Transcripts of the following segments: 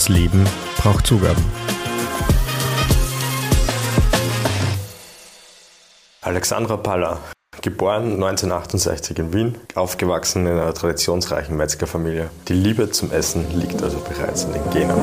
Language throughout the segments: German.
Das Leben braucht Zugaben. Alexandra Paller, geboren 1968 in Wien, aufgewachsen in einer traditionsreichen Metzgerfamilie. Die Liebe zum Essen liegt also bereits in den Genen.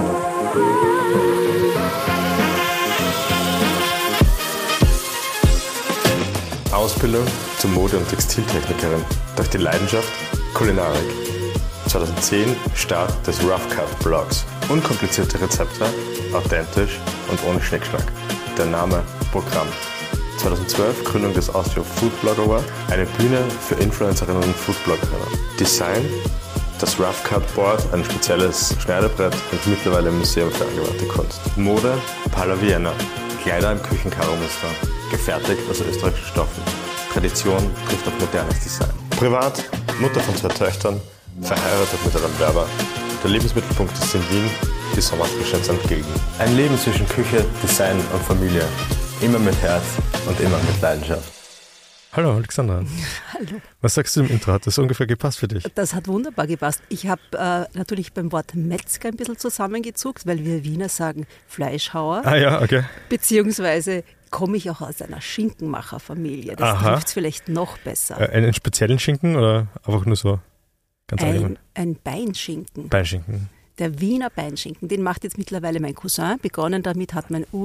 Ausbildung zur Mode- und Textiltechnikerin, durch die Leidenschaft Kulinarik. 2010 Start des Rough Cut Blogs. Unkomplizierte Rezepte, authentisch und ohne Schnickschnack. Der Name Programm. 2012 Gründung des Austria Food Blog Award, eine Bühne für Influencerinnen und Foodbloggerinnen. Design, das Rough Cut Board, ein spezielles Schneidebrett und mittlerweile im Museum für angewandte Kunst. Mode, Paller Vienna, Kleider im Küchenkaromuster, gefertigt aus österreichischen Stoffen. Tradition trifft auf modernes Design. Privat, Mutter von 2 Töchtern, verheiratet mit einem Werber. Der Lebensmittelpunkt ist in Wien, die Sommerfrische in St. Gilgen. Ein Leben zwischen Küche, Design und Familie. Immer mit Herz und immer mit Leidenschaft. Hallo Alexandra. Hallo. Was sagst du im Intro? Hat das ungefähr gepasst für dich? Das hat wunderbar gepasst. Ich habe natürlich beim Wort Metzger ein bisschen zusammengezuckt, weil wir Wiener sagen Fleischhauer. Ah ja, okay. Beziehungsweise komme ich auch aus einer Schinkenmacherfamilie. Das trifft es vielleicht noch besser. Einen speziellen Schinken oder einfach nur so ganz allgemein? Ein Beinschinken. Beinschinken. Der Wiener Beinschinken, den macht jetzt mittlerweile mein Cousin. Begonnen damit hat mein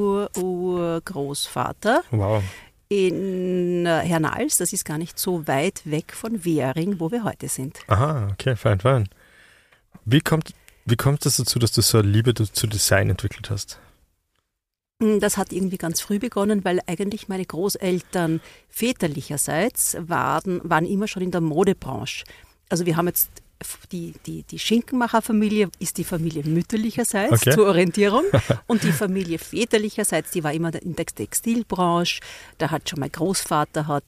Urgroßvater Wow. in Hernals. Das ist gar nicht so weit weg von Währing, wo wir heute sind. Aha, okay, fein. Wie kommt es dazu, dass du so eine Liebe zu Design entwickelt hast? Das hat irgendwie ganz früh begonnen, weil eigentlich meine Großeltern väterlicherseits waren immer schon in der Modebranche. Also wir haben jetzt die Schinkenmacherfamilie ist die Familie mütterlicherseits zur Orientierung und die Familie väterlicherseits, die war immer in der Textilbranche. Da hat schon mein Großvater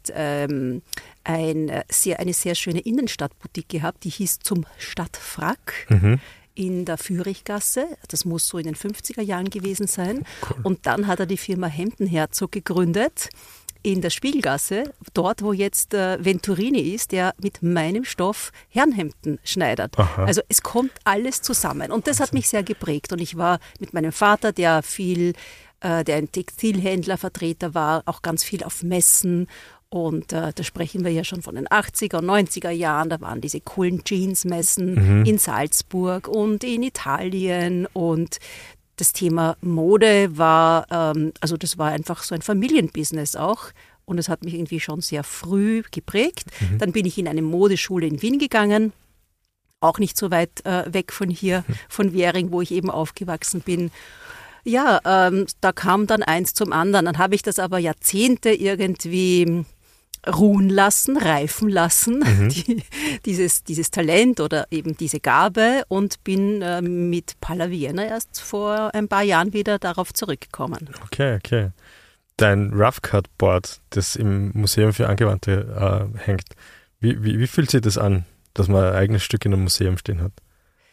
eine sehr schöne Innenstadtboutique gehabt, die hieß Zum Stadtfrack. In der Führichgasse. Das muss so in den 50er Jahren gewesen sein. Cool. Und dann hat er die Firma Hemdenherzog gegründet in der Spiegelgasse, dort wo jetzt Venturini ist, der mit meinem Stoff Herrenhemden schneidert. Aha. Also es kommt alles zusammen und das hat mich sehr geprägt und ich war mit meinem Vater, der ein Textilhändler, Vertreter war, auch ganz viel auf Messen. Und da sprechen wir ja schon von den 80er und 90er Jahren. Da waren diese coolen Jeansmessen in Salzburg und in Italien. Und das Thema Mode war, das war einfach so ein Familienbusiness auch. Und es hat mich irgendwie schon sehr früh geprägt. Dann bin ich in eine Modeschule in Wien gegangen. Auch nicht so weit weg von hier, von Währing, wo ich eben aufgewachsen bin. Ja, da kam dann eins zum anderen. Dann habe ich das aber Jahrzehnte irgendwie ruhen lassen, reifen lassen, dieses Talent oder eben diese Gabe und bin mit Paller Vienna erst vor ein paar Jahren wieder darauf zurückgekommen. Okay. Dein Rough Cut Board, das im Museum für Angewandte hängt, wie fühlt sich das an, dass man ein eigenes Stück in einem Museum stehen hat?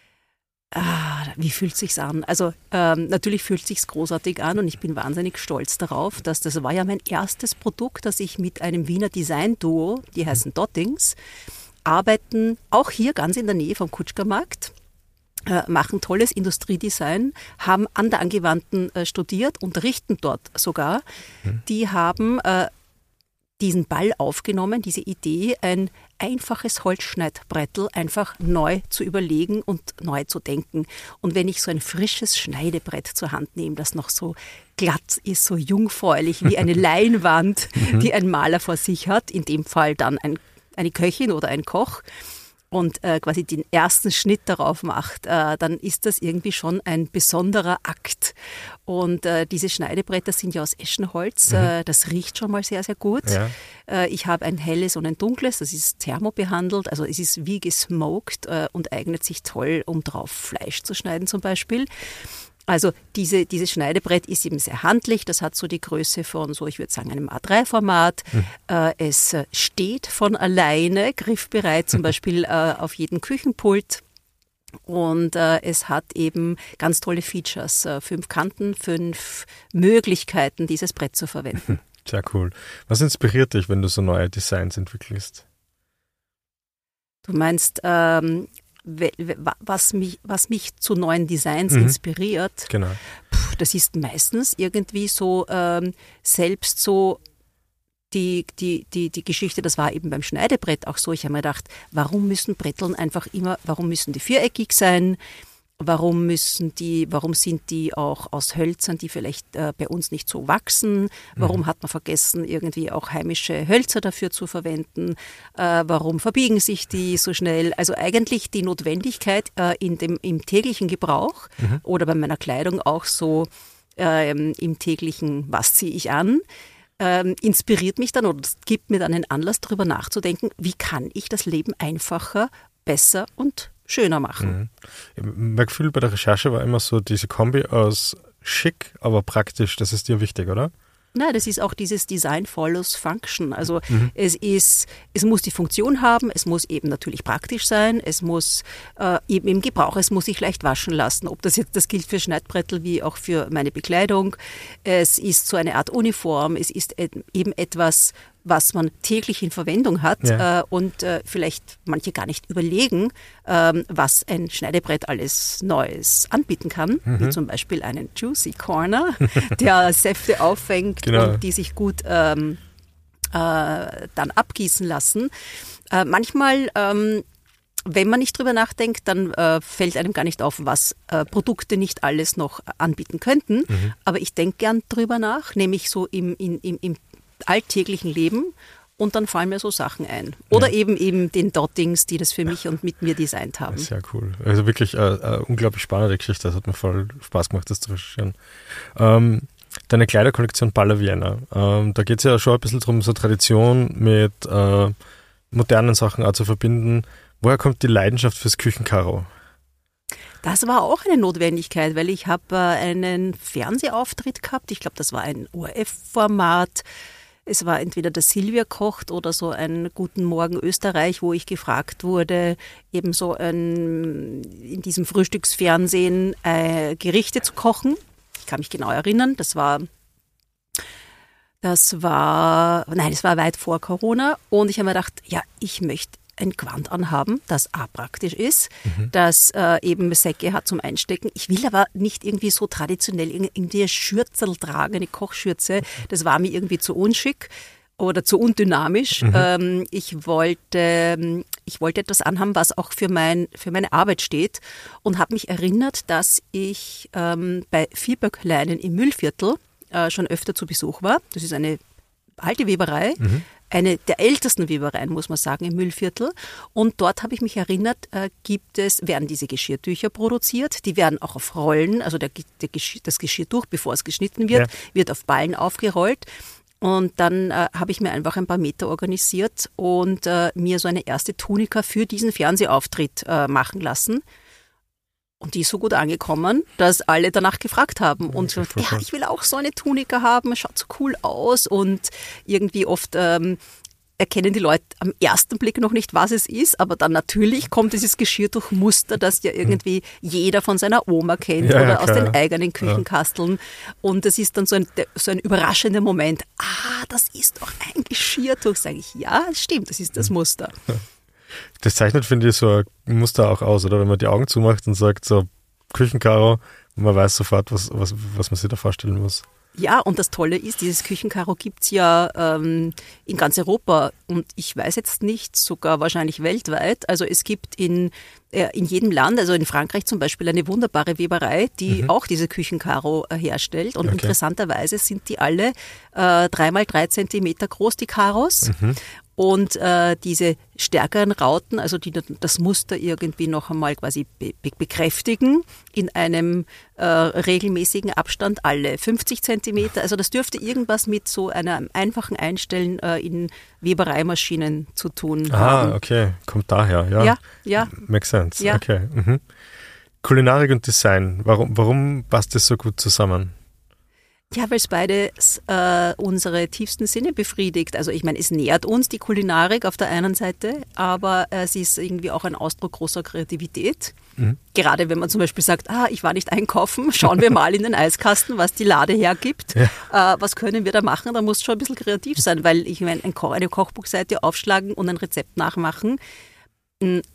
Wie fühlt es sich an? Also natürlich fühlt es sich großartig an und ich bin wahnsinnig stolz darauf, dass das war ja mein erstes Produkt, das ich mit einem Wiener Design-Duo, die heißen Dottings, arbeiten, auch hier ganz in der Nähe vom Kutschgermarkt, machen tolles Industriedesign, haben an der Angewandten studiert, unterrichten dort sogar. Die haben diesen Ball aufgenommen, diese Idee, ein einfaches Holzschneidbrettel einfach neu zu überlegen und neu zu denken. Und wenn ich so ein frisches Schneidebrett zur Hand nehme, das noch so glatt ist, so jungfräulich wie eine Leinwand, die ein Maler vor sich hat, in dem Fall dann eine Köchin oder ein Koch, und quasi den ersten Schnitt darauf macht, dann ist das irgendwie schon ein besonderer Akt. Und diese Schneidebretter sind ja aus Eschenholz, das riecht schon mal sehr, sehr gut. Ja. Ich habe ein helles und ein dunkles, das ist thermobehandelt, also es ist wie gesmoked und eignet sich toll, um drauf Fleisch zu schneiden zum Beispiel. Also dieses Schneidebrett ist eben sehr handlich, das hat so die Größe von so, ich würde sagen, einem A3-Format. Es steht von alleine, griffbereit zum Beispiel auf jedem Küchenpult. Und es hat eben ganz tolle Features, 5 Kanten, 5 Möglichkeiten, dieses Brett zu verwenden. Sehr cool. Was inspiriert dich, wenn du so neue Designs entwickelst? Du meinst was mich zu neuen Designs inspiriert, Genau. das ist meistens irgendwie so selbst so die Geschichte, das war eben beim Schneidebrett auch so. Ich habe mir gedacht, warum müssen Bretteln warum müssen die viereckig sein? Warum sind die auch aus Hölzern, die vielleicht bei uns nicht so wachsen? Warum hat man vergessen, irgendwie auch heimische Hölzer dafür zu verwenden? Warum verbiegen sich die so schnell? Also eigentlich die Notwendigkeit im täglichen Gebrauch oder bei meiner Kleidung auch so im täglichen, was ziehe ich an? Inspiriert mich dann oder es gibt mir dann einen Anlass, darüber nachzudenken, wie kann ich das Leben einfacher, besser und schöner machen. Mein Gefühl bei der Recherche war immer so diese Kombi aus schick, aber praktisch, das ist dir wichtig, oder? Nein, das ist auch dieses Design follows Function. Also es muss die Funktion haben, es muss eben natürlich praktisch sein, es muss eben im Gebrauch, es muss sich leicht waschen lassen. Ob das gilt für Schneidbrettel wie auch für meine Bekleidung. Es ist so eine Art Uniform, es ist eben etwas, was man täglich in Verwendung hat und vielleicht manche gar nicht überlegen, was ein Schneidebrett alles Neues anbieten kann, wie zum Beispiel einen Juicy Corner, der Säfte auffängt und die sich gut dann abgießen lassen. Manchmal wenn man nicht drüber nachdenkt, dann fällt einem gar nicht auf, was Produkte nicht alles noch anbieten könnten. Aber ich denke gern drüber nach, nämlich so im alltäglichen Leben und dann fallen mir so Sachen ein. Oder eben den Dottings, die das für mich und mit mir designt haben. Sehr cool. Also wirklich eine unglaublich spannende Geschichte. Das hat mir voll Spaß gemacht, das zu recherchieren. Deine Kleiderkollektion Balla Vienna, da geht es ja schon ein bisschen darum, so Tradition mit modernen Sachen auch zu verbinden. Woher kommt die Leidenschaft fürs Küchenkaro? Das war auch eine Notwendigkeit, weil ich habe einen Fernsehauftritt gehabt. Ich glaube, das war ein ORF-Format. Es war entweder der Silvia kocht oder so ein Guten Morgen Österreich, wo ich gefragt wurde, eben so in diesem Frühstücksfernsehen Gerichte zu kochen. Ich kann mich genau erinnern, das war weit vor Corona. Und ich habe mir gedacht, ja, ich möchte ein Gewand anhaben, das praktisch ist, das eben Säcke hat zum Einstecken. Ich will aber nicht irgendwie so traditionell irgendwie eine Schürzel tragen, eine Kochschürze. Das war mir irgendwie zu unschick oder zu undynamisch. Ich wollte etwas anhaben, was auch für meine Arbeit steht und habe mich erinnert, dass ich bei Vierböckleinen im Mühlviertel schon öfter zu Besuch war. Das ist eine alte Weberei, eine der ältesten Webereien, muss man sagen, im Mühlviertel. Und dort habe ich mich erinnert, werden diese Geschirrtücher produziert. Die werden auch auf Rollen, also das Geschirrtuch, bevor es geschnitten wird, wird auf Ballen aufgerollt. Und dann habe ich mir einfach ein paar Meter organisiert und mir so eine erste Tunika für diesen Fernsehauftritt machen lassen. Und die ist so gut angekommen, dass alle danach gefragt haben. Und so, ja, ich will auch so eine Tunika haben, schaut so cool aus. Und irgendwie oft erkennen die Leute am ersten Blick noch nicht, was es ist. Aber dann natürlich kommt dieses Geschirrtuchmuster, das ja irgendwie jeder von seiner Oma kennt oder aus den eigenen Küchenkasteln. Und das ist dann so ein überraschender Moment. Das ist doch ein Geschirrtuch. Sage ich, ja, stimmt, das ist das Muster. Das zeichnet, finde ich, so ein Muster auch aus, oder? Wenn man die Augen zumacht und sagt, so Küchenkaro, man weiß sofort, was man sich da vorstellen muss. Ja, und das Tolle ist, dieses Küchenkaro gibt's ja in ganz Europa und ich weiß jetzt nicht, sogar wahrscheinlich weltweit. Also es gibt in jedem Land, also in Frankreich zum Beispiel, eine wunderbare Weberei, die auch diese Küchenkaro herstellt. Und interessanterweise sind die alle 3x3 Zentimeter groß, die Karos. Und diese stärkeren Rauten, also die das Muster irgendwie noch einmal quasi bekräftigen, in einem regelmäßigen Abstand alle 50 Zentimeter. Also das dürfte irgendwas mit so einem einfachen Einstellen in Webereimaschinen zu tun haben. Okay. Kommt daher, ja. Makes sense, ja. Okay. Kulinarik und Design, warum passt das so gut zusammen? Ja, weil es beides unsere tiefsten Sinne befriedigt. Also ich meine, es nährt uns, die Kulinarik auf der einen Seite, aber es ist irgendwie auch ein Ausdruck großer Kreativität. Gerade wenn man zum Beispiel sagt, ich war nicht einkaufen, schauen wir mal in den Eiskasten, was die Lade hergibt. Was können wir da machen? Da muss schon ein bisschen kreativ sein, weil ich meine, eine Kochbuchseite aufschlagen und ein Rezept nachmachen,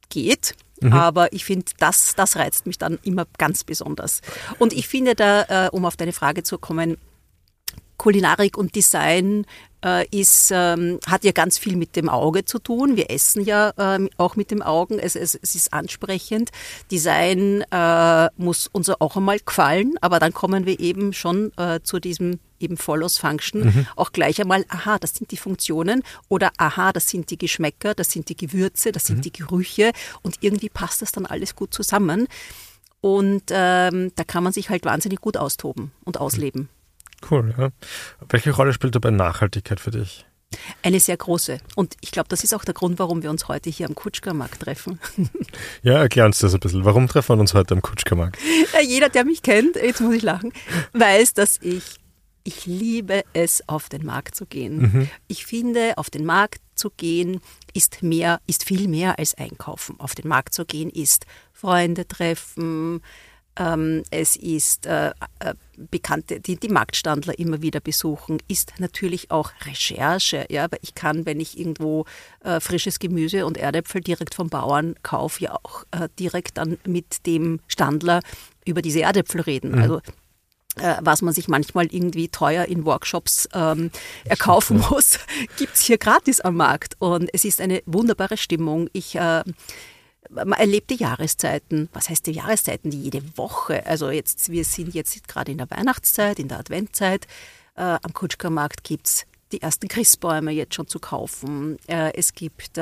geht. Aber ich finde, das reizt mich dann immer ganz besonders. Und ich finde da, um auf deine Frage zu kommen, Kulinarik und Design hat ja ganz viel mit dem Auge zu tun. Wir essen ja auch mit dem Augen. Es ist ansprechend. Design muss uns auch einmal gefallen, aber dann kommen wir eben schon zu diesem eben Follows Function. Auch gleich einmal, aha, das sind die Funktionen oder aha, das sind die Geschmäcker, das sind die Gewürze, das sind die Gerüche und irgendwie passt das dann alles gut zusammen. Und da kann man sich halt wahnsinnig gut austoben und ausleben. Cool, ja. Welche Rolle spielt dabei Nachhaltigkeit für dich? Eine sehr große. Und ich glaube, das ist auch der Grund, warum wir uns heute hier am Kutschkermarkt treffen. Ja, erklär uns das ein bisschen. Warum treffen wir uns heute am Kutschkermarkt? Jeder, der mich kennt, jetzt muss ich lachen, weiß, dass ich liebe es, auf den Markt zu gehen. Ich finde, auf den Markt zu gehen ist viel mehr als einkaufen. Auf den Markt zu gehen ist Freunde treffen, es ist Bekannte, die Marktstandler immer wieder besuchen, ist natürlich auch Recherche. Ja, aber ich kann, wenn ich irgendwo frisches Gemüse und Erdäpfel direkt vom Bauern kaufe, ja auch direkt dann mit dem Standler über diese Erdäpfel reden. Also was man sich manchmal irgendwie teuer in Workshops erkaufen muss, gibt's hier gratis am Markt. Und es ist eine wunderbare Stimmung. Man erlebt die Jahreszeiten. Was heißt die Jahreszeiten? Die jede Woche. Also wir sind jetzt gerade in der Weihnachtszeit, in der Adventzeit. Am Kutschkermarkt gibt's die ersten Christbäume jetzt schon zu kaufen. Es gibt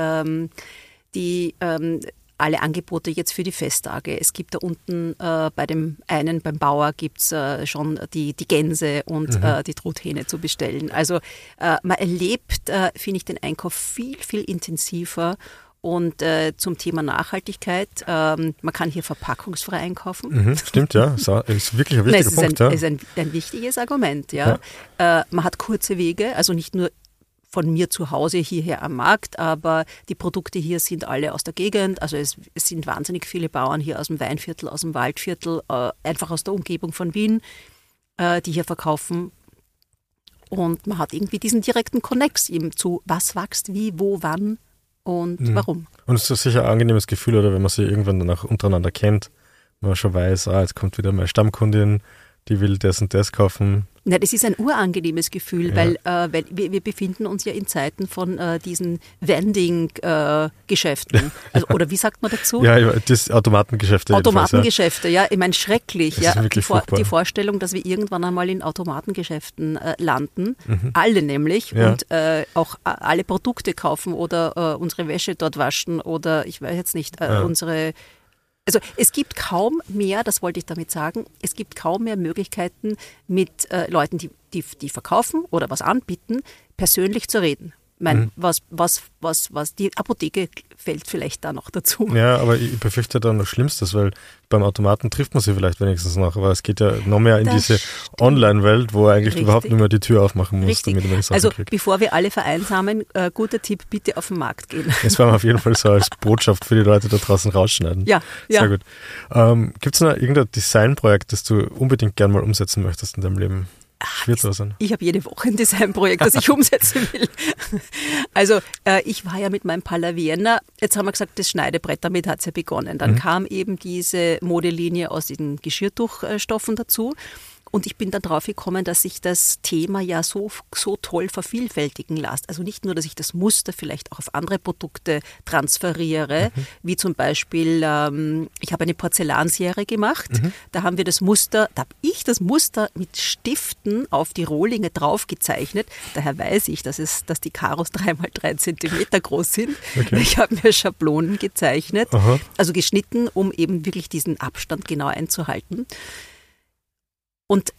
alle Angebote jetzt für die Festtage. Es gibt da unten beim Bauer gibt's schon die Gänse und die Truthähne zu bestellen. Also man erlebt, finde ich, den Einkauf viel, viel intensiver. Und zum Thema Nachhaltigkeit, man kann hier verpackungsfrei einkaufen. Stimmt, ja. Ist wirklich ein wichtiger Punkt. Es ist ein wichtiges Argument. Ja. Man hat kurze Wege, also nicht nur von mir zu Hause hierher am Markt, aber die Produkte hier sind alle aus der Gegend. Also es sind wahnsinnig viele Bauern hier aus dem Weinviertel, aus dem Waldviertel, einfach aus der Umgebung von Wien, die hier verkaufen. Und man hat irgendwie diesen direkten Connex eben zu, was wächst, wie, wo, wann. Und warum? Und es ist sicher ein angenehmes Gefühl, oder wenn man sich irgendwann danach untereinander kennt, man schon weiß, jetzt kommt wieder meine Stammkundin, die will das und das kaufen. Na, das ist ein urangenehmes Gefühl, weil wir befinden uns ja in Zeiten von diesen Vending-Geschäften. Also, oder wie sagt man dazu? Ja, das Automatengeschäfte. Automatengeschäfte, ja. Ich meine, schrecklich. Ja, die Vorstellung, dass wir irgendwann einmal in Automatengeschäften landen. Alle nämlich. Ja. Und auch alle Produkte kaufen oder unsere Wäsche dort waschen oder ich weiß jetzt nicht, Also es gibt kaum mehr, das wollte ich damit sagen, es gibt kaum mehr Möglichkeiten mit Leuten, die verkaufen oder was anbieten, persönlich zu reden. Ich meine, was die Apotheke fällt vielleicht da noch dazu. Ja, aber ich befürchte dann noch Schlimmstes, weil beim Automaten trifft man sie vielleicht wenigstens noch, aber es geht ja noch mehr in diese Online-Welt, wo eigentlich überhaupt nicht mehr die Tür aufmachen muss, damit man die Sachen kriegt. Bevor wir alle vereinsamen, guter Tipp, bitte auf den Markt gehen. Das werden wir auf jeden Fall so als Botschaft für die Leute da draußen rausschneiden. Ja. Sehr gut. Gibt es noch irgendein Designprojekt, das du unbedingt gern mal umsetzen möchtest in deinem Leben? Ich habe jede Woche ein Designprojekt, das ich umsetzen will. Also ich war ja mit meinem Palavienna, jetzt haben wir gesagt, das Schneidebrett, damit hat es ja begonnen. Dann kam eben diese Modelinie aus diesen Geschirrtuchstoffen dazu. Und ich bin dann drauf gekommen, dass sich das Thema ja so toll vervielfältigen lässt. Also nicht nur, dass ich das Muster vielleicht auch auf andere Produkte transferiere, wie zum Beispiel, ich habe eine Porzellanserie gemacht, da habe ich das Muster mit Stiften auf die Rohlinge drauf gezeichnet. Daher weiß ich, dass die Karos 3x3 Zentimeter groß sind. Okay. Ich habe mir Schablonen gezeichnet, also geschnitten, um eben wirklich diesen Abstand genau einzuhalten. Und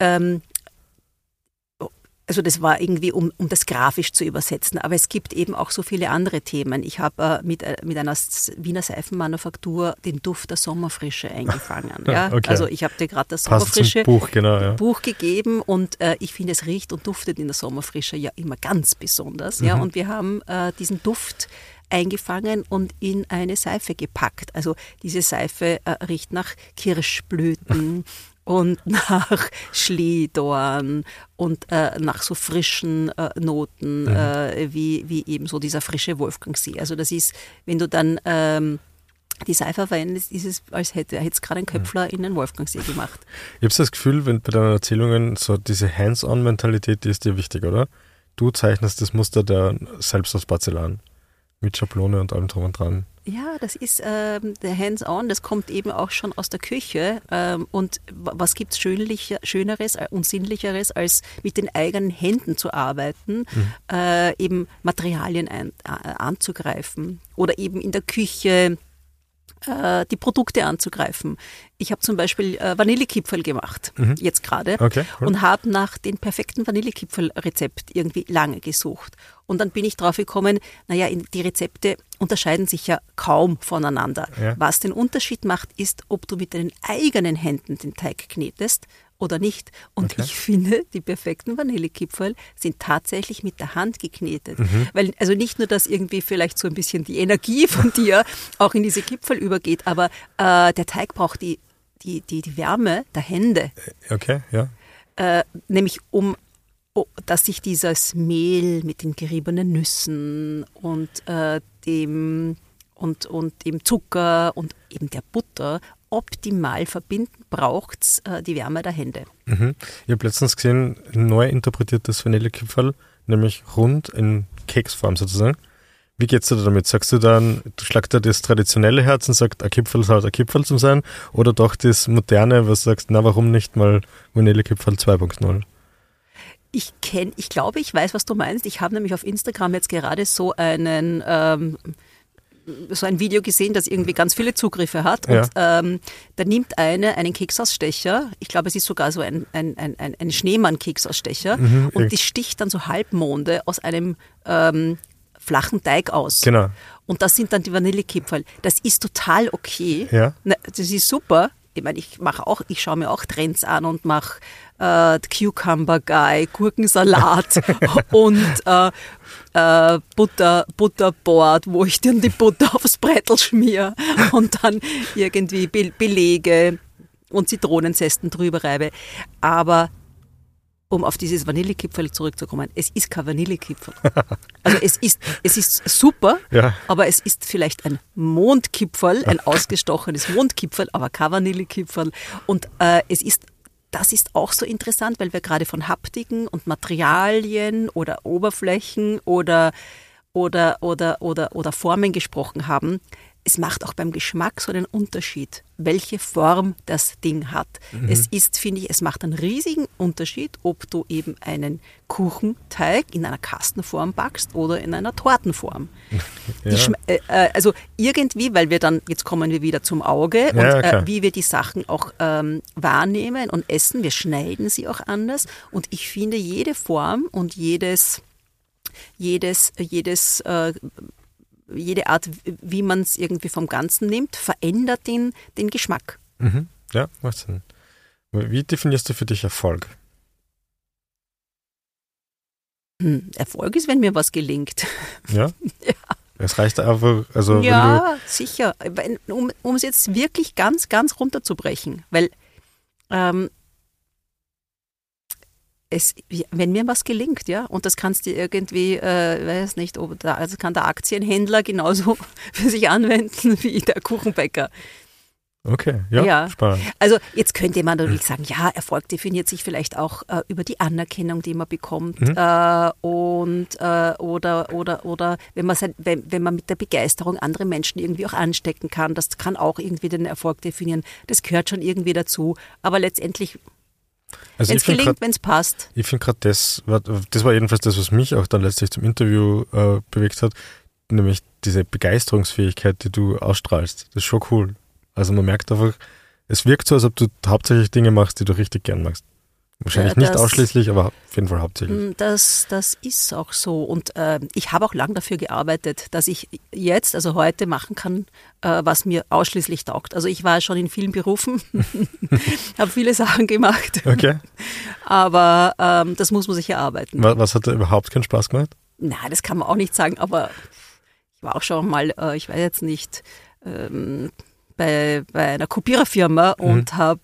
also das war irgendwie, um das grafisch zu übersetzen. Aber es gibt eben auch so viele andere Themen. Ich habe mit einer Wiener Seifenmanufaktur den Duft der Sommerfrische eingefangen. Ja? Okay. Also ich habe dir gerade das Sommerfrische Buch gegeben und ich finde, es riecht und duftet in der Sommerfrische ja immer ganz besonders. Ja? Und wir haben diesen Duft eingefangen und in eine Seife gepackt. Also diese Seife riecht nach Kirschblüten und nach Schlehdorn und nach so frischen Noten, wie eben so dieser frische Wolfgangsee. Also das ist, wenn du dann die Seife verwendet, ist es, als hätte es gerade einen Köpfler in den Wolfgangsee gemacht. Ich habe das Gefühl, wenn bei deinen Erzählungen so diese Hands-on-Mentalität, die ist dir wichtig, oder? Du zeichnest das Muster selbst aus Porzellan. Mit Schablone und allem drum und dran. Ja, das ist der Hands-on, das kommt eben auch schon aus der Küche. Und was gibt es Schöneres und Sinnlicheres, als mit den eigenen Händen zu arbeiten, eben Materialien anzugreifen oder eben in der Küche die Produkte anzugreifen. Ich habe zum Beispiel Vanillekipferl gemacht, jetzt gerade, okay, cool. Und habe nach dem perfekten Vanillekipferl-Rezept irgendwie lange gesucht. Und dann bin ich drauf gekommen, die Rezepte unterscheiden sich ja kaum voneinander. Ja. Was den Unterschied macht, ist, ob du mit deinen eigenen Händen den Teig knetest oder nicht. Und Okay. ich finde, die perfekten Vanillekipferl sind tatsächlich mit der Hand geknetet. Weil, also nicht nur, dass irgendwie vielleicht so ein bisschen die Energie von dir auch in diese Kipferl übergeht, aber der Teig braucht die Wärme der Hände. Okay, ja. Nämlich dass sich dieses Mehl mit den geriebenen Nüssen und dem Zucker und eben der Butter optimal verbinden, braucht es die Wärme der Hände. Ich habe letztens gesehen, neu interpretiertes Vanillekipferl, nämlich rund in Keksform sozusagen. Wie geht's dir damit? Sagst du dann, du schlagt da das traditionelle Herz und sagst, ein Kipferl soll ein Kipferl zu sein, oder doch das moderne, was du sagst, na warum nicht mal Vanillekipferl 2.0? Ich glaube, ich weiß, was du meinst. Ich habe nämlich auf Instagram jetzt gerade so ein Video gesehen, das irgendwie ganz viele Zugriffe hat. Ja. Und da nimmt einen Keksausstecher, ich glaube, es ist sogar so ein Schneemann-Keksausstecher, und die sticht dann so Halbmonde aus einem flachen Teig aus. Genau. Und das sind dann die Vanillekipferl. Das ist total okay. Ja. Das ist super. Ich meine, ich schaue mir auch Trends an und mache Cucumber Guy, Gurkensalat und Butterboard, wo ich dann die Butter aufs Brettel schmiere und dann irgendwie belege und Zitronenzesten drüber reibe. Aber um auf dieses Vanillekipferl zurückzukommen, es ist kein Vanillekipferl. Also es ist super, Ja. aber es ist vielleicht ein Mondkipferl, ein ausgestochenes Mondkipferl, aber kein Vanillekipferl. Und das ist auch so interessant, weil wir gerade von Haptiken und Materialien oder Oberflächen oder Formen gesprochen haben. Es macht auch beim Geschmack so einen Unterschied, welche Form das Ding hat. Es ist, finde ich, es macht einen riesigen Unterschied, ob du eben einen Kuchenteig in einer Kastenform backst oder in einer Tortenform. Ja. Also irgendwie, weil jetzt kommen wir wieder zum Auge und klar. wie wir die Sachen auch wahrnehmen und essen. Wir schneiden sie auch anders und ich finde, jede Form und jede Art, wie man es irgendwie vom Ganzen nimmt, verändert den Geschmack. Ja, macht Sinn. Wie definierst du für dich Erfolg? Erfolg ist, wenn mir was gelingt. Ja? Ja. Es reicht einfach, also Ja, sicher. Um es jetzt wirklich ganz, ganz runterzubrechen, weil wenn mir was gelingt, ja, und das kannst du irgendwie, weiß nicht, also kann der Aktienhändler genauso für sich anwenden wie der Kuchenbäcker. Okay, ja, spannend. Also jetzt könnte man natürlich sagen, ja, Erfolg definiert sich vielleicht auch über die Anerkennung, die man bekommt, oder wenn man mit der Begeisterung andere Menschen irgendwie auch anstecken kann, das kann auch irgendwie den Erfolg definieren. Das gehört schon irgendwie dazu, aber letztendlich, Also wenn es gelingt, wenn es passt. Ich finde gerade, das war jedenfalls das, was mich auch dann letztlich zum Interview bewegt hat, nämlich diese Begeisterungsfähigkeit, die du ausstrahlst. Das ist schon cool. Also man merkt einfach, es wirkt so, als ob du hauptsächlich Dinge machst, die du richtig gern machst. Wahrscheinlich nicht ausschließlich, aber auf jeden Fall hauptsächlich. Das ist auch so. Und ich habe auch lange dafür gearbeitet, dass ich jetzt, also heute, machen kann, was mir ausschließlich taugt. Also ich war schon in vielen Berufen, habe viele Sachen gemacht. Okay. Aber das muss man sich erarbeiten. Was hat da überhaupt keinen Spaß gemacht? Na, das kann man auch nicht sagen, aber ich war auch schon mal, ich weiß jetzt nicht, bei einer Kopiererfirma und habe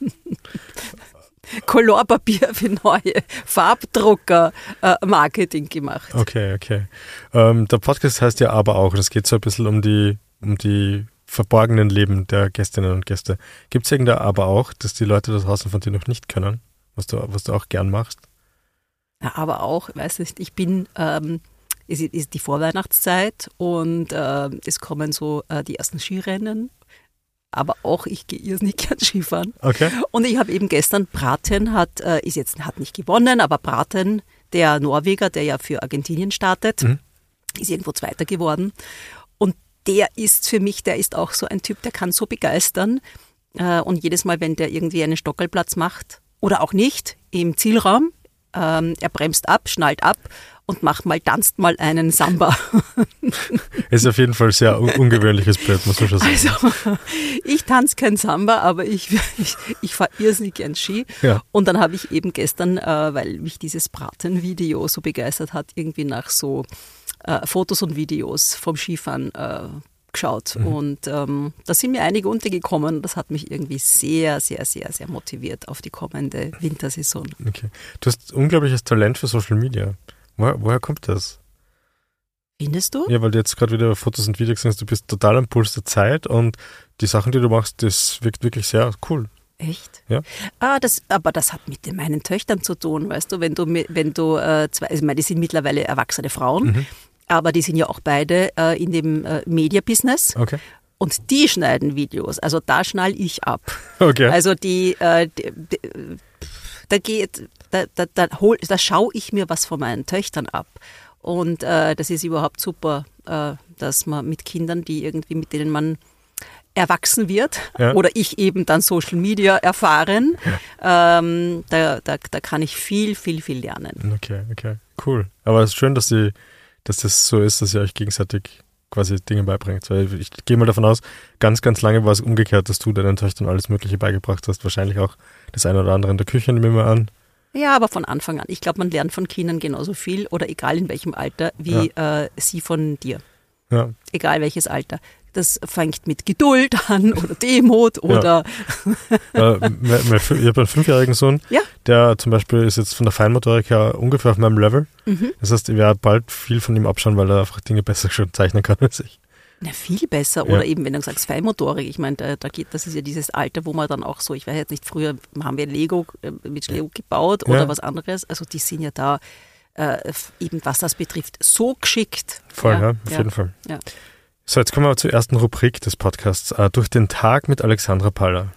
Colorpapier für neue Farbdrucker Marketing gemacht. Okay. Der Podcast heißt ja aber auch, und es geht so ein bisschen um die verborgenen Leben der Gästinnen und Gäste. Gibt es irgendein aber auch, dass die Leute da draußen von dir noch nicht können, was du auch gern machst? Ja, aber auch, weiß nicht, ich bin, es ist die Vorweihnachtszeit und es kommen so die ersten Skirennen. Aber auch ich gehe irrsinnig gern Skifahren. Okay. Und ich habe eben gestern Braten hat nicht gewonnen, aber Braten, der Norweger, der ja für Argentinien startet, ist irgendwo Zweiter geworden. Und der ist auch so ein Typ, der kann so begeistern. Und jedes Mal, wenn der irgendwie einen Stockerlplatz macht oder auch nicht im Zielraum, er bremst ab, schnallt ab und tanzt mal einen Samba. Ist auf jeden Fall ein sehr ungewöhnliches Bild, muss man schon sagen. Also, ich tanze kein Samba, aber ich fahre irrsinnig gern Ski. Ja. Und dann habe ich eben gestern, weil mich dieses Braten-Video so begeistert hat, irgendwie nach so Fotos und Videos vom Skifahren geschaut. Und da sind mir einige untergekommen. Das hat mich irgendwie sehr, sehr, sehr, sehr motiviert auf die kommende Wintersaison. Okay. Du hast unglaubliches Talent für Social Media. Woher kommt das? Findest du? Ja, weil du jetzt gerade wieder Fotos und Videos siehst, du bist total am Puls der Zeit und die Sachen, die du machst, das wirkt wirklich sehr cool. Echt? Ja. Aber das hat mit meinen Töchtern zu tun, weißt du, wenn du ich meine, die sind mittlerweile erwachsene Frauen, aber die sind ja auch beide in dem Media-Business. Okay. Und die schneiden Videos, also da schnall ich ab. Okay. Also da schaue ich mir was von meinen Töchtern ab. Und das ist überhaupt super, dass man mit Kindern, mit denen man erwachsen wird, oder ich eben dann Social Media erfahren, da kann ich viel, viel, viel lernen. Okay, cool. Aber es ist schön, dass das so ist, dass ihr euch gegenseitig quasi Dinge beibringt. Weil ich gehe mal davon aus, ganz, ganz lange war es umgekehrt, dass du deinen Töchtern alles Mögliche beigebracht hast. Wahrscheinlich auch das eine oder andere in der Küche, nehmen wir mal an. Ja, aber von Anfang an. Ich glaube, man lernt von Kindern genauso viel oder egal in welchem Alter, wie sie von dir. Ja. Egal welches Alter. Das fängt mit Geduld an oder Demut oder... Ich habe einen 5-jährigen Sohn, der zum Beispiel ist jetzt von der Feinmotorik her ungefähr auf meinem Level. Das heißt, ich werde bald viel von ihm abschauen, weil er einfach Dinge besser schon zeichnen kann als ich. Na, viel besser. Oder eben, wenn du sagst Feinmotorik, ich meine, das ist ja dieses Alter, wo man dann auch so, ich weiß jetzt nicht, früher haben wir Lego gebaut oder was anderes. Also die sind ja da, eben was das betrifft, so geschickt. Voll, auf jeden Fall. Ja. So, jetzt kommen wir zur ersten Rubrik des Podcasts, durch den Tag mit Alexandra Paller.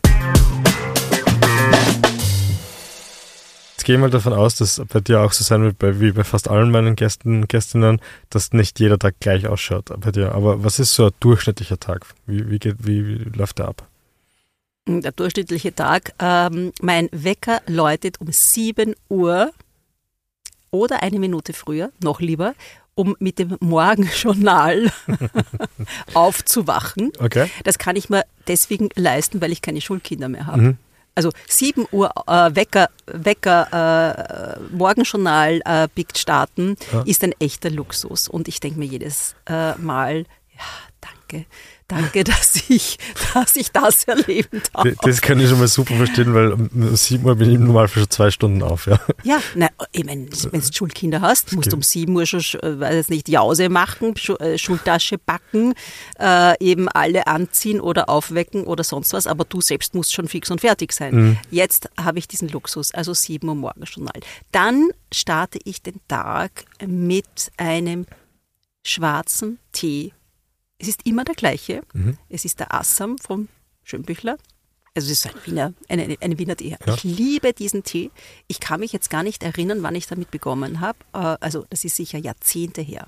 Jetzt gehe ich mal davon aus, dass bei dir auch so sein wird, wie bei fast allen meinen Gästen und Gästinnen, dass nicht jeder Tag gleich ausschaut bei dir. Aber was ist so ein durchschnittlicher Tag? Wie läuft der ab? Der durchschnittliche Tag, mein Wecker läutet um 7 Uhr oder eine Minute früher, noch lieber, um mit dem Morgenjournal aufzuwachen. Okay. Das kann ich mir deswegen leisten, weil ich keine Schulkinder mehr habe. Also 7 Uhr Wecker, Morgenjournal starten, ist ein echter Luxus. Und ich denke mir jedes Mal, danke, dass ich das erleben darf. Das kann ich schon mal super verstehen, weil um 7 Uhr bin ich normal für schon 2 Stunden auf. Ja, ich meine, wenn du Schulkinder hast, musst du um 7 Uhr schon, weiß jetzt nicht, Jause machen, Schultasche backen, eben alle anziehen oder aufwecken oder sonst was, aber du selbst musst schon fix und fertig sein. Jetzt habe ich diesen Luxus, also 7 Uhr Morgenjournal. Dann starte ich den Tag mit einem schwarzen Tee. Es ist immer der gleiche. Es ist der Assam vom Schönbüchler. Also es ist eine Wiener Tee. Ja. Ich liebe diesen Tee. Ich kann mich jetzt gar nicht erinnern, wann ich damit begonnen habe. Also das ist sicher Jahrzehnte her.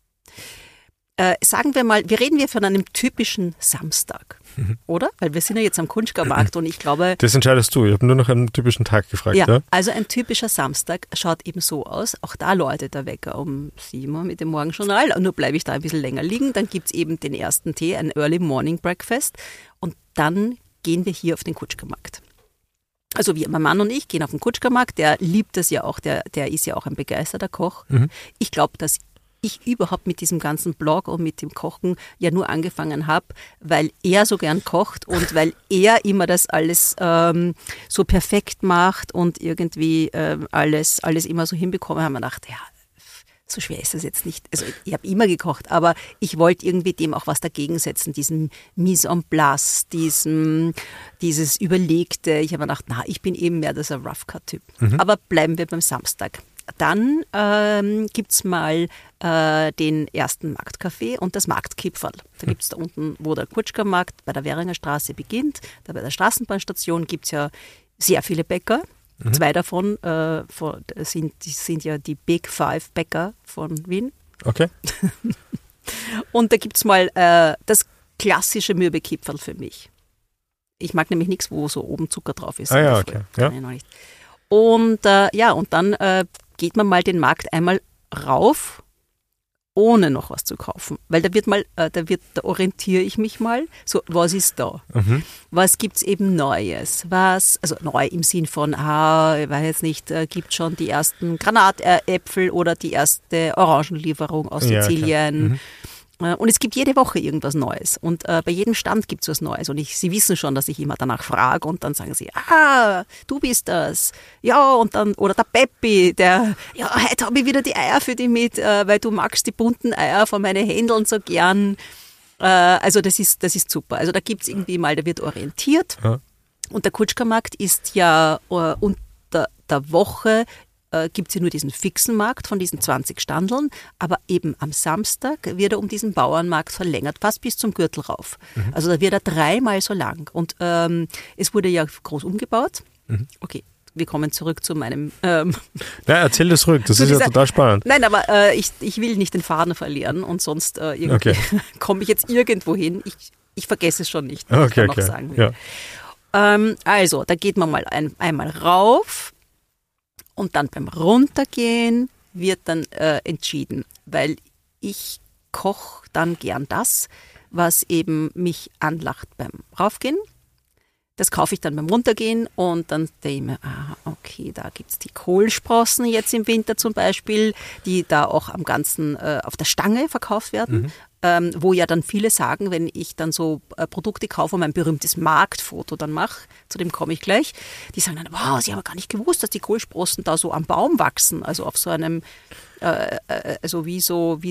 Sagen wir mal, wir reden von einem typischen Samstag, oder? Weil wir sind ja jetzt am Kunstgarmarkt und ich glaube... Das entscheidest du. Ich habe nur nach einem typischen Tag gefragt. Ja, also ein typischer Samstag schaut eben so aus. Auch da läutet der Wecker um 7 Uhr mit dem Morgenjournal. Und nur bleibe ich da ein bisschen länger liegen. Dann gibt es eben den ersten Tee, ein Early Morning Breakfast. Und dann gehen wir hier auf den Kutschgermarkt. Also mein Mann und ich gehen auf den Kutschgermarkt. Der liebt das ja auch. Der ist ja auch ein begeisterter Koch. Ich glaube, dass ich überhaupt mit diesem ganzen Blog und mit dem Kochen ja nur angefangen habe, weil er so gern kocht und weil er immer das alles so perfekt macht und irgendwie alles immer so hinbekommen, haben wir gedacht, ja, so schwer ist es jetzt nicht. Also ich habe immer gekocht, aber ich wollte irgendwie dem auch was dagegen setzen, diesem Mise en place, dieses Überlegte. Ich habe mir gedacht, ich bin eben mehr dieser Rough-Cut-Typ. Aber bleiben wir beim Samstag. Dann gibt es mal den ersten Marktcafé und das Marktkipferl. Da gibt es da unten, wo der Kutschker-Markt bei der Währinger Straße beginnt. Da bei der Straßenbahnstation gibt es ja sehr viele Bäcker. 2 davon sind ja die Big Five Bäcker von Wien. Okay. Und da gibt es mal das klassische Mürbekipferl für mich. Ich mag nämlich nichts, wo so oben Zucker drauf ist. Okay. Ja. Noch nicht. Und und dann geht man mal den Markt einmal rauf, ohne noch was zu kaufen. Weil da orientiere ich mich mal, so, was ist da? Was gibt es eben Neues? Also neu im Sinn von, ich weiß jetzt nicht, gibt schon die ersten Granatäpfel oder die erste Orangenlieferung aus Sizilien. Und es gibt jede Woche irgendwas Neues. Und bei jedem Stand gibt es was Neues. Und sie wissen schon, dass ich immer danach frage. Und dann sagen sie, du bist das. Ja, und dann, oder der Peppi, heute habe ich wieder die Eier für dich mit, weil du magst die bunten Eier von meinen Händeln so gern. Also das ist super. Also da gibt es irgendwie mal, da wird orientiert. Ja. Und der Kutschkermarkt ist ja unter der Woche gibt es ja nur diesen fixen Markt von diesen 20 Standeln, aber eben am Samstag wird er um diesen Bauernmarkt verlängert, fast bis zum Gürtel rauf. Also da wird er 3-mal so lang. Und es wurde ja groß umgebaut. Okay, wir kommen zurück zu meinem... erzähl das zurück, das ist ja total spannend. Nein, aber ich will nicht den Faden verlieren und sonst irgendwie komme ich jetzt irgendwo hin. Ich vergesse es schon nicht, was ich da noch sagen will. Ja. Also, da geht man mal einmal rauf. Und dann beim Runtergehen wird dann entschieden, weil ich koche dann gern das, was eben mich anlacht beim Raufgehen. Das kaufe ich dann beim Runtergehen und dann denke ich mir, okay, da gibt es die Kohlsprossen jetzt im Winter zum Beispiel, die da auch am ganzen auf der Stange verkauft werden. Wo ja dann viele sagen, wenn ich dann so Produkte kaufe und mein berühmtes Marktfoto dann mache, zu dem komme ich gleich, die sagen dann, wow, sie haben gar nicht gewusst, dass die Kohlsprossen da so am Baum wachsen, also auf so einem, also wie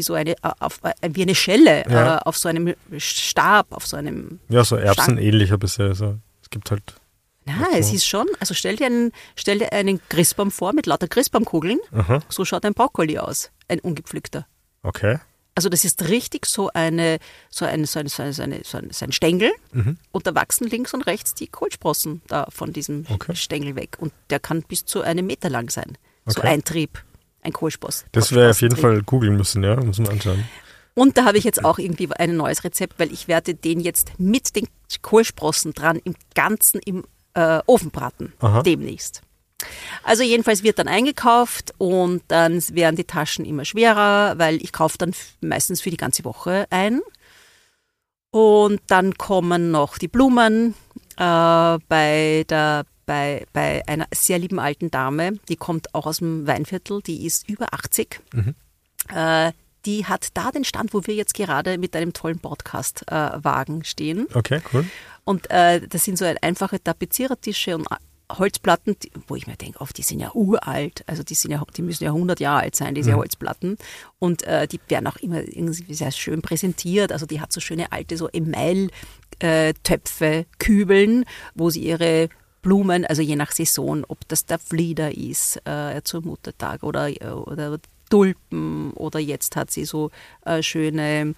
eine Schelle, auf so einem Stab, auf so einem Ja, so erbsenähnlicher bisher, so. Es gibt halt... Es ist schon, also stell dir einen Christbaum vor mit lauter Christbaumkugeln, so schaut ein Brokkoli aus, ein ungepflückter. Okay. Also das ist richtig so ein Stängel und da wachsen links und rechts die Kohlsprossen da von diesem Stängel weg. Und der kann bis zu 1 Meter lang sein. So ein Trieb, ein Kohlspross. Das wäre auf jeden Fall googeln müssen, ja, muss man anschauen. Und da habe ich jetzt auch irgendwie ein neues Rezept, weil ich werde den jetzt mit den Kohlsprossen dran im Ganzen im Ofen braten, demnächst. Also jedenfalls wird dann eingekauft und dann werden die Taschen immer schwerer, weil ich kaufe dann meistens für die ganze Woche ein. Und dann kommen noch die Blumen bei einer sehr lieben alten Dame, die kommt auch aus dem Weinviertel, die ist über 80. Die hat da den Stand, wo wir jetzt gerade mit einem tollen Podcast-Wagen stehen. Okay, cool. Und das sind so einfache Tapezierertische und Holzplatten, wo ich mir denke, die sind ja uralt, also die müssen ja 100 Jahre alt sein, diese Holzplatten. Und die werden auch immer irgendwie sehr schön präsentiert. Also die hat so schöne alte so Email-Töpfe, Kübeln, wo sie ihre Blumen, also je nach Saison, ob das der Flieder ist zum Muttertag oder Tulpen oder jetzt hat sie so schöne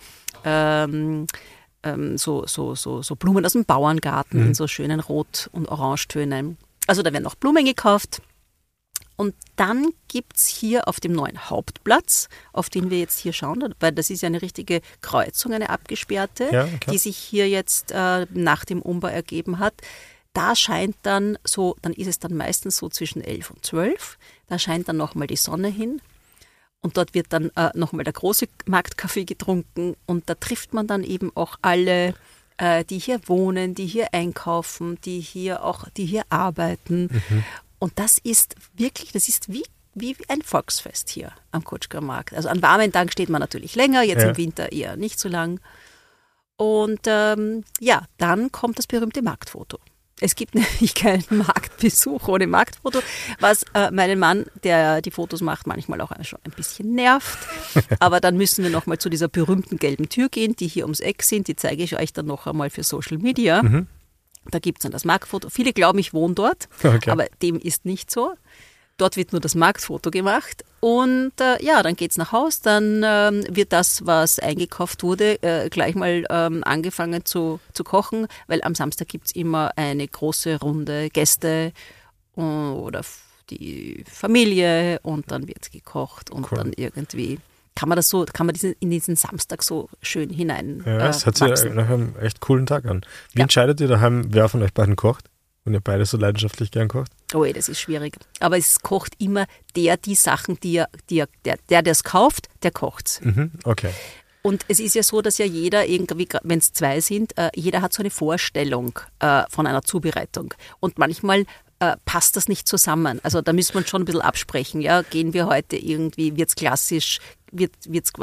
so Blumen aus dem Bauerngarten in so schönen Rot- und Orangetönen. Also da werden auch Blumen gekauft. Und dann gibt es hier auf dem neuen Hauptplatz, auf den wir jetzt hier schauen, weil das ist ja eine richtige Kreuzung, eine abgesperrte, die sich hier jetzt nach dem Umbau ergeben hat. Da scheint dann ist es dann meistens so zwischen 11 und 12, da scheint dann nochmal die Sonne hin. Und dort wird dann nochmal der große Marktkaffee getrunken und da trifft man dann eben auch alle, die hier wohnen, die hier einkaufen, die hier arbeiten. Und das ist wie ein Volksfest hier am Kutschkermarkt. Also an warmen Tagen steht man natürlich länger, jetzt im Winter eher nicht so lang. Und dann kommt das berühmte Marktfoto. Es gibt nämlich keinen Marktbesuch ohne Marktfoto, was meinen Mann, der die Fotos macht, manchmal auch schon ein bisschen nervt. Aber dann müssen wir nochmal zu dieser berühmten gelben Tür gehen, die hier ums Eck sind. Die zeige ich euch dann noch einmal für Social Media. Da gibt es dann das Marktfoto. Viele glauben, ich wohne dort, aber dem ist nicht so. Dort wird nur das Marktfoto gemacht und dann geht es nach Haus, dann wird das, was eingekauft wurde, gleich mal angefangen zu kochen, weil am Samstag gibt es immer eine große Runde Gäste oder die Familie und dann wird gekocht und dann irgendwie kann man in diesen Samstag so schön hinein es hört sich nach einem echt coolen Tag an. Wie entscheidet ihr daheim, wer von euch beiden kocht? Wenn ihr beide so leidenschaftlich gern kocht? Oh, das ist schwierig. Aber es kocht immer die Sachen, der es kauft, der kocht's. Okay. Und es ist ja so, dass ja jeder irgendwie, wenn es zwei sind, jeder hat so eine Vorstellung von einer Zubereitung. Und manchmal passt das nicht zusammen. Also da müssen wir schon ein bisschen absprechen. Ja, gehen wir heute irgendwie, wird's klassisch, wird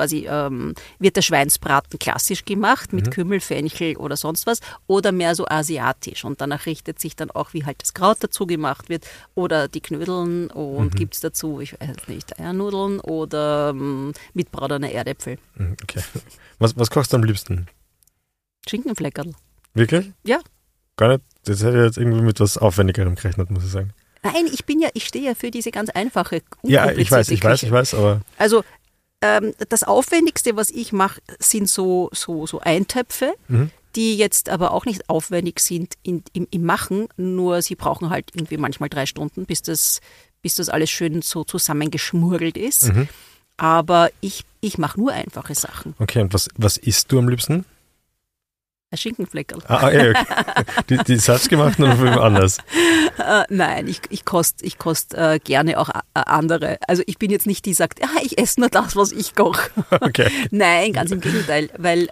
der Schweinsbraten klassisch gemacht mit Kümmel, Fenchel oder sonst was oder mehr so asiatisch und danach richtet sich dann auch, wie halt das Kraut dazu gemacht wird oder die Knödeln und gibt es dazu, ich weiß nicht, Eiernudeln oder mit bratene Erdäpfel. Okay. Was kochst du am liebsten? Schinkenfleckerl. Wirklich? Ja. Gar nicht? Das hätte ich jetzt irgendwie mit was Aufwendigerem gerechnet, muss ich sagen. Nein, ich stehe ja für diese ganz einfache, ja, ich weiß, aber... Also das Aufwendigste, was ich mache, sind so Eintöpfe, die jetzt aber auch nicht aufwendig sind im Machen, nur sie brauchen halt irgendwie manchmal 3 Stunden, bis das alles schön so zusammengeschmurgelt ist. Aber ich mache nur einfache Sachen. Okay, und was isst du am liebsten? Ein Schinkenfleckerl. Okay. Die selbstgemachten oder für anders? Nein, ich koste gerne auch andere. Also ich bin jetzt nicht die, die sagt, ich esse nur das, was ich koche. Okay. Nein, ganz im Gegenteil, weil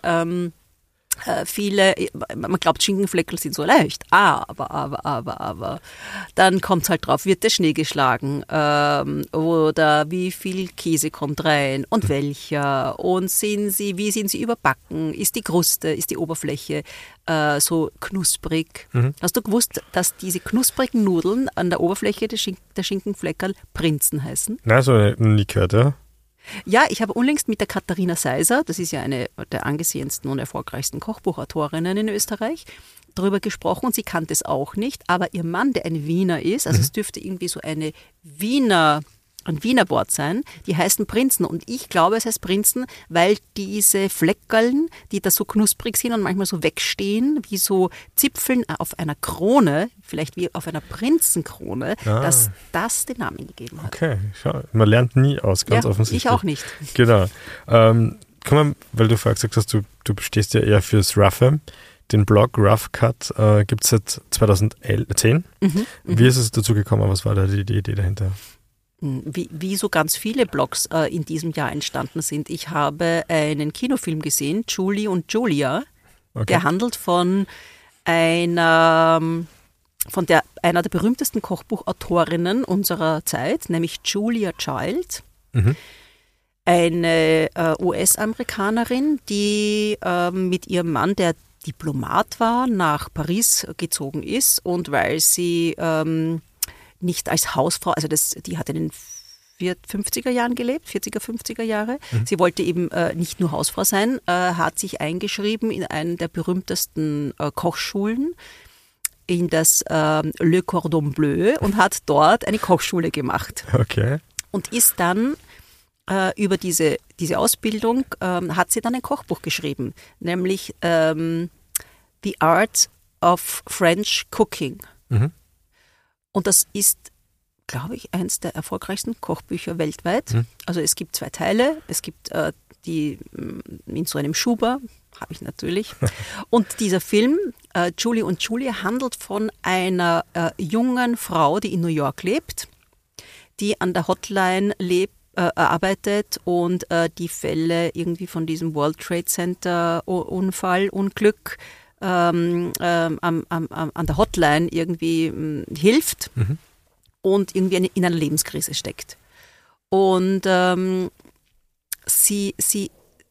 viele, man glaubt, Schinkenfleckerl sind so leicht, aber dann kommt es halt drauf, wird der Schnee geschlagen oder wie viel Käse kommt rein und welcher und wie sind sie überbacken, ist die Kruste, ist die Oberfläche so knusprig. Hast du gewusst, dass diese knusprigen Nudeln an der Oberfläche der Schinkenfleckerl Prinzen heißen? Nein, so nie gehört, ja. Ja, ich habe unlängst mit der Katharina Seiser, das ist ja eine der angesehensten und erfolgreichsten Kochbuchautorinnen in Österreich, darüber gesprochen und sie kannte es auch nicht, aber ihr Mann, der ein Wiener ist, also es dürfte irgendwie so ein Wiener Wort sein, die heißen Prinzen und ich glaube, es heißt Prinzen, weil diese Fleckerln, die da so knusprig sind und manchmal so wegstehen, wie so Zipfeln auf einer Krone, vielleicht wie auf einer Prinzenkrone, dass das den Namen gegeben hat. Okay, schau, man lernt nie aus, ganz offensichtlich. Ich auch nicht. Genau. Komm mal, weil du vorher gesagt hast, du stehst ja eher fürs Roughe. Den Blog Rough Cut gibt es seit 2010. Wie ist es dazu gekommen? Was war da die Idee dahinter? Wie so ganz viele Blogs in diesem Jahr entstanden sind. Ich habe einen Kinofilm gesehen, Julie und Julia, der handelt von einer der berühmtesten Kochbuchautorinnen unserer Zeit, nämlich Julia Child. Eine US-Amerikanerin, die mit ihrem Mann, der Diplomat war, nach Paris gezogen ist und weil sie nicht als Hausfrau, also die hat in den 50er Jahren gelebt, 40er, 50er Jahre. Sie wollte eben nicht nur Hausfrau sein, hat sich eingeschrieben in einen der berühmtesten Kochschulen, in das Le Cordon Bleu und hat dort eine Kochschule gemacht. Okay. Und ist dann über diese Ausbildung, hat sie dann ein Kochbuch geschrieben, nämlich The Art of French Cooking. Und das ist, glaube ich, eines der erfolgreichsten Kochbücher weltweit. Also es gibt 2 Teile. Es gibt die in so einem Schuber, habe ich natürlich. Und dieser Film, Julie und Julia, handelt von einer jungen Frau, die in New York lebt, die an der Hotline arbeitet und die Fälle irgendwie von diesem World Trade Center Unglück an der Hotline irgendwie hilft und irgendwie in einer Lebenskrise steckt. Und sie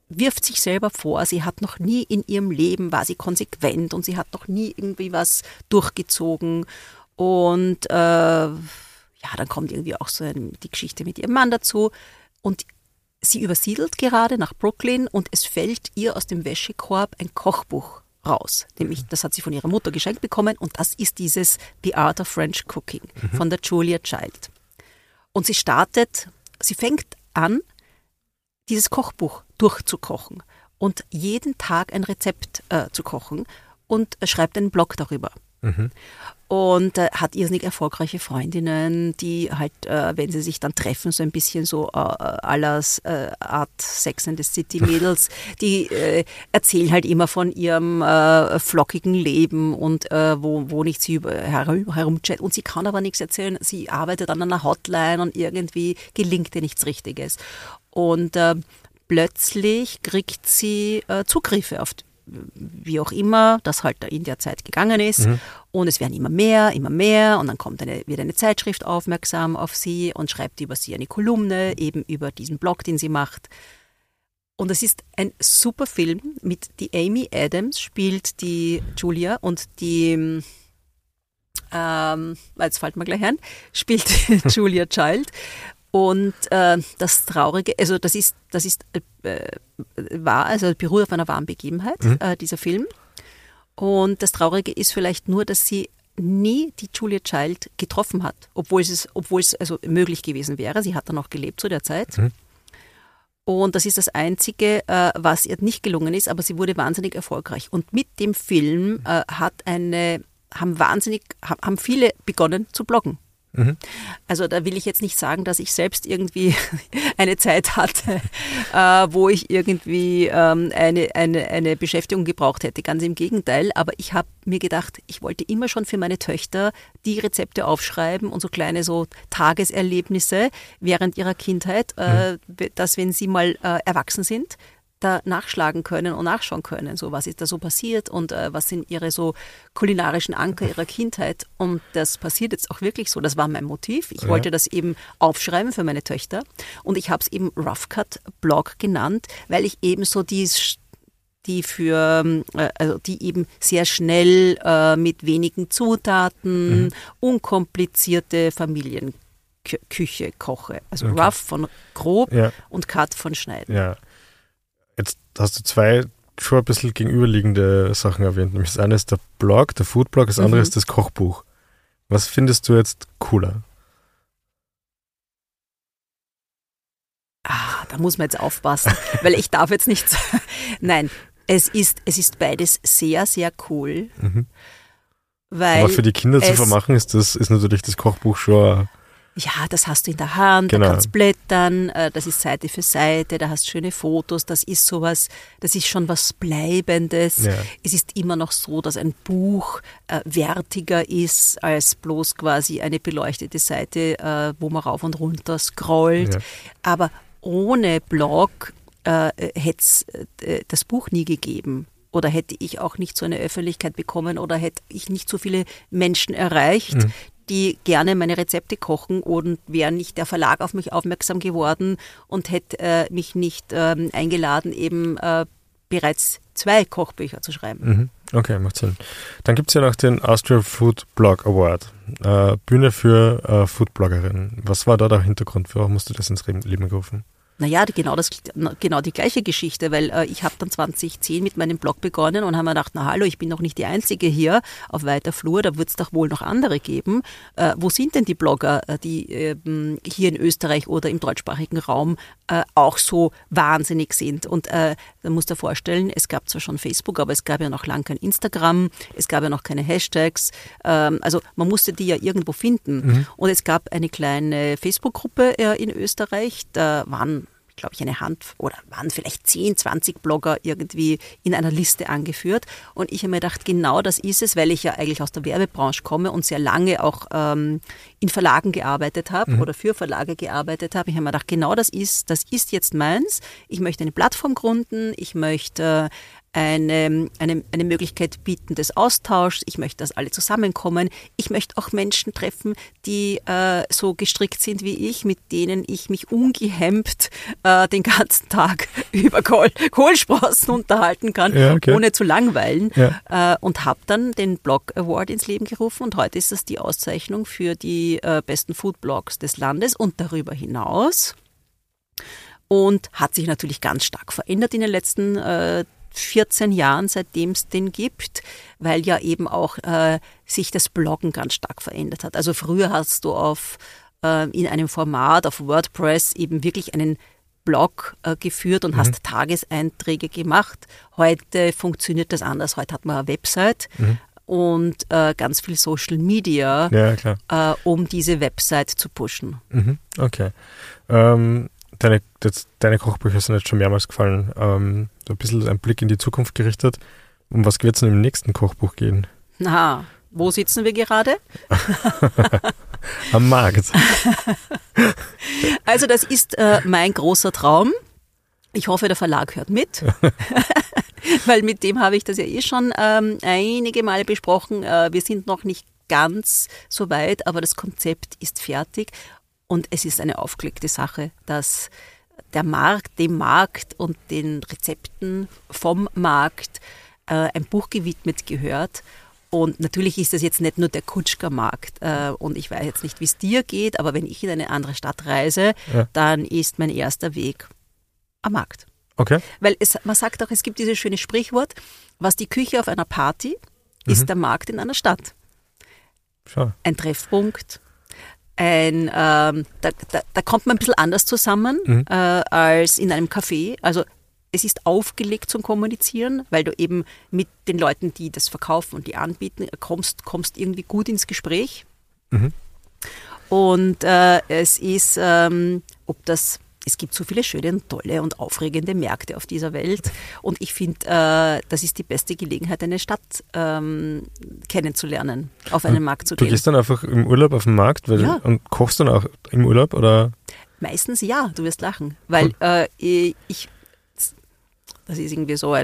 wirft sich selber vor, sie hat noch nie in ihrem Leben, war sie konsequent und sie hat noch nie irgendwie was durchgezogen. Und dann kommt irgendwie auch so die Geschichte mit ihrem Mann dazu. Und sie übersiedelt gerade nach Brooklyn und es fällt ihr aus dem Wäschekorb ein Kochbuch raus. Nämlich, das hat sie von ihrer Mutter geschenkt bekommen und das ist dieses The Art of French Cooking von der Julia Child. Und sie fängt an, dieses Kochbuch durchzukochen und jeden Tag ein Rezept zu kochen und schreibt einen Blog darüber. Und hat irrsinnig erfolgreiche Freundinnen, die halt, wenn sie sich dann treffen, so ein bisschen so à la Art Sex and the City Mädels, die erzählen halt immer von ihrem flockigen Leben und wo nicht sie herumchat. Und sie kann aber nichts erzählen. Sie arbeitet an einer Hotline und irgendwie gelingt ihr nichts Richtiges. Und plötzlich kriegt sie Zugriffe auf wie auch immer, das halt in der Zeit gegangen ist. Und es werden immer mehr und dann wird eine Zeitschrift aufmerksam auf sie und schreibt über sie eine Kolumne, eben über diesen Blog, den sie macht. Und es ist ein super Film die Amy Adams spielt die Julia und die jetzt fällt mir gleich ein, spielt Julia Child. Und das Traurige, also das beruht auf einer wahren Begebenheit, dieser Film. Und das Traurige ist vielleicht nur, dass sie nie die Julia Child getroffen hat, obwohl es also möglich gewesen wäre. Sie hat dann auch gelebt zu der Zeit. Und das ist das Einzige, was ihr nicht gelungen ist, aber sie wurde wahnsinnig erfolgreich. Und mit dem Film haben viele begonnen zu bloggen. Also da will ich jetzt nicht sagen, dass ich selbst irgendwie eine Zeit hatte, wo ich irgendwie eine Beschäftigung gebraucht hätte. Ganz im Gegenteil, aber ich habe mir gedacht, ich wollte immer schon für meine Töchter die Rezepte aufschreiben und so kleine so Tageserlebnisse während ihrer Kindheit, dass wenn sie mal erwachsen sind, da nachschlagen können und nachschauen können, so was ist da so passiert und was sind ihre so kulinarischen Anker ihrer Kindheit. Und das passiert jetzt auch wirklich so. Das war mein Motiv. Ich wollte das eben aufschreiben für meine Töchter und ich habe es eben Rough Cut Blog genannt, weil ich eben so die eben sehr schnell mit wenigen Zutaten, unkomplizierte Familienküche koche. Also Rough von grob und Cut von schneiden. Ja. Jetzt hast du zwei schon ein bisschen gegenüberliegende Sachen erwähnt. Nämlich das eine ist der Blog, der Foodblog, das andere ist das Kochbuch. Was findest du jetzt cooler? Da muss man jetzt aufpassen, weil ich darf jetzt nicht sagen. Nein, es ist beides sehr, sehr cool. Weil aber für die Kinder zu vermachen ist natürlich das Kochbuch schon... Ja, das hast du in der Hand, da kannst blättern, das ist Seite für Seite, da hast schöne Fotos, das ist schon was Bleibendes. Ja. Es ist immer noch so, dass ein Buch wertiger ist als bloß quasi eine beleuchtete Seite, wo man rauf und runter scrollt. Ja. Aber ohne Blog hätte es das Buch nie gegeben. Oder hätte ich auch nicht so eine Öffentlichkeit bekommen oder hätte ich nicht so viele Menschen erreicht, die gerne meine Rezepte kochen und wäre nicht der Verlag auf mich aufmerksam geworden und hätte mich nicht eingeladen, eben bereits 2 Kochbücher zu schreiben. Okay, macht Sinn. Dann gibt es ja noch den Austria Food Blog Award, Bühne für Foodbloggerinnen. Was war da der Hintergrund? Warum musst du das ins Leben gerufen? Naja, genau die gleiche Geschichte, weil ich habe dann 2010 mit meinem Blog begonnen und habe mir gedacht, na hallo, ich bin doch nicht die Einzige hier auf weiter Flur, da wird es doch wohl noch andere geben. Wo sind denn die Blogger, die hier in Österreich oder im deutschsprachigen Raum auch so wahnsinnig sind? Und da musst du dir vorstellen, es gab zwar schon Facebook, aber es gab ja noch lange kein Instagram, es gab ja noch keine Hashtags, also man musste die ja irgendwo finden. Und es gab eine kleine Facebook-Gruppe in Österreich, da waren glaube ich, eine Hand oder waren vielleicht 10, 20 Blogger irgendwie in einer Liste angeführt. Und ich habe mir gedacht, genau das ist es, weil ich ja eigentlich aus der Werbebranche komme und sehr lange auch in Verlagen gearbeitet habe oder für Verlage gearbeitet habe. Ich habe mir gedacht, genau das ist jetzt meins. Ich möchte eine Plattform gründen, ich möchte eine Möglichkeit bieten des Austauschs. Ich möchte, dass alle zusammenkommen. Ich möchte auch Menschen treffen, die so gestrickt sind wie ich, mit denen ich mich ungehemmt den ganzen Tag über Kohlsprossen unterhalten kann, ohne zu langweilen. Ja. Und habe dann den Blog Award ins Leben gerufen und heute ist das die Auszeichnung für die besten Foodblogs des Landes und darüber hinaus. Und hat sich natürlich ganz stark verändert in den letzten 14 Jahren, seitdem es den gibt, weil ja eben auch sich das Bloggen ganz stark verändert hat. Also früher hast du in einem Format auf WordPress eben wirklich einen Blog geführt und hast Tageseinträge gemacht. Heute funktioniert das anders. Heute hat man eine Website und ganz viel Social Media, um diese Website zu pushen. Okay. Deine Kochbücher sind jetzt schon mehrmals gefallen. So ein bisschen ein Blick in die Zukunft gerichtet. Um was wird es denn im nächsten Kochbuch gehen? Na, wo sitzen wir gerade? Am Markt. Also das ist mein großer Traum. Ich hoffe, der Verlag hört mit. Weil mit dem habe ich das ja schon einige Male besprochen. Wir sind noch nicht ganz so weit, aber das Konzept ist fertig. Und es ist eine aufgelegte Sache, dass dem Markt und den Rezepten vom Markt ein Buch gewidmet gehört. Und natürlich ist das jetzt nicht nur der Kutschker-Markt. Und ich weiß jetzt nicht, wie es dir geht, aber wenn ich in eine andere Stadt reise, dann ist mein erster Weg am Markt. Okay. Weil man sagt auch, es gibt dieses schöne Sprichwort, was die Küche auf einer Party, ist der Markt in einer Stadt. Schau. Ein Treffpunkt. Da kommt man ein bisschen anders zusammen als in einem Café. Also es ist aufgelegt zum Kommunizieren, weil du eben mit den Leuten, die das verkaufen und die anbieten, kommst irgendwie gut ins Gespräch. Und es ist, es gibt so viele schöne und tolle und aufregende Märkte auf dieser Welt. Und ich finde, das ist die beste Gelegenheit, eine Stadt kennenzulernen, auf einen Markt zu gehen. Du gehst dann einfach im Urlaub auf den Markt und kochst dann auch im Urlaub, oder? Meistens ja, du wirst lachen. Weil das ist irgendwie so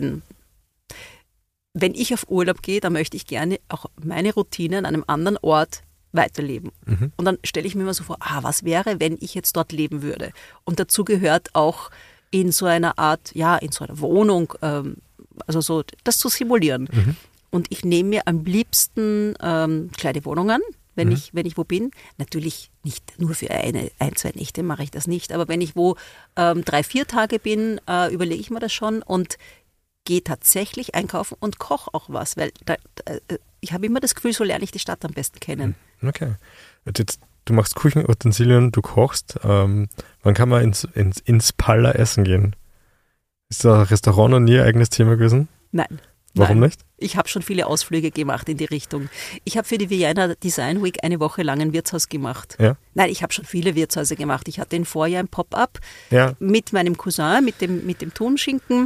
wenn ich auf Urlaub gehe, dann möchte ich gerne auch meine Routine an einem anderen Ort weiterleben. Und dann stelle ich mir immer so vor, was wäre, wenn ich jetzt dort leben würde? Und dazu gehört auch in so einer Art, in so einer Wohnung, also so das zu simulieren. Und ich nehme mir am liebsten kleine Wohnungen, wenn ich wo bin. Natürlich nicht nur für ein, 2 Nächte mache ich das nicht, aber wenn ich wo 3-4 Tage bin, überlege ich mir das schon und gehe tatsächlich einkaufen und koche auch was, weil ich habe immer das Gefühl, so lerne ich die Stadt am besten kennen. Okay. Jetzt, du machst Küchenutensilien, du kochst. Wann kann man ins Palla essen gehen? Ist da ein Restaurant noch nie ein eigenes Thema gewesen? Nein. Warum nicht? Ich habe schon viele Ausflüge gemacht in die Richtung. Ich habe für die Vienna Design Week eine Woche lang ein Wirtshaus gemacht. Ja? Nein, ich habe schon viele Wirtshäuser gemacht. Ich hatte im Vorjahr ein Pop-up mit meinem Cousin, mit dem Thunschinken.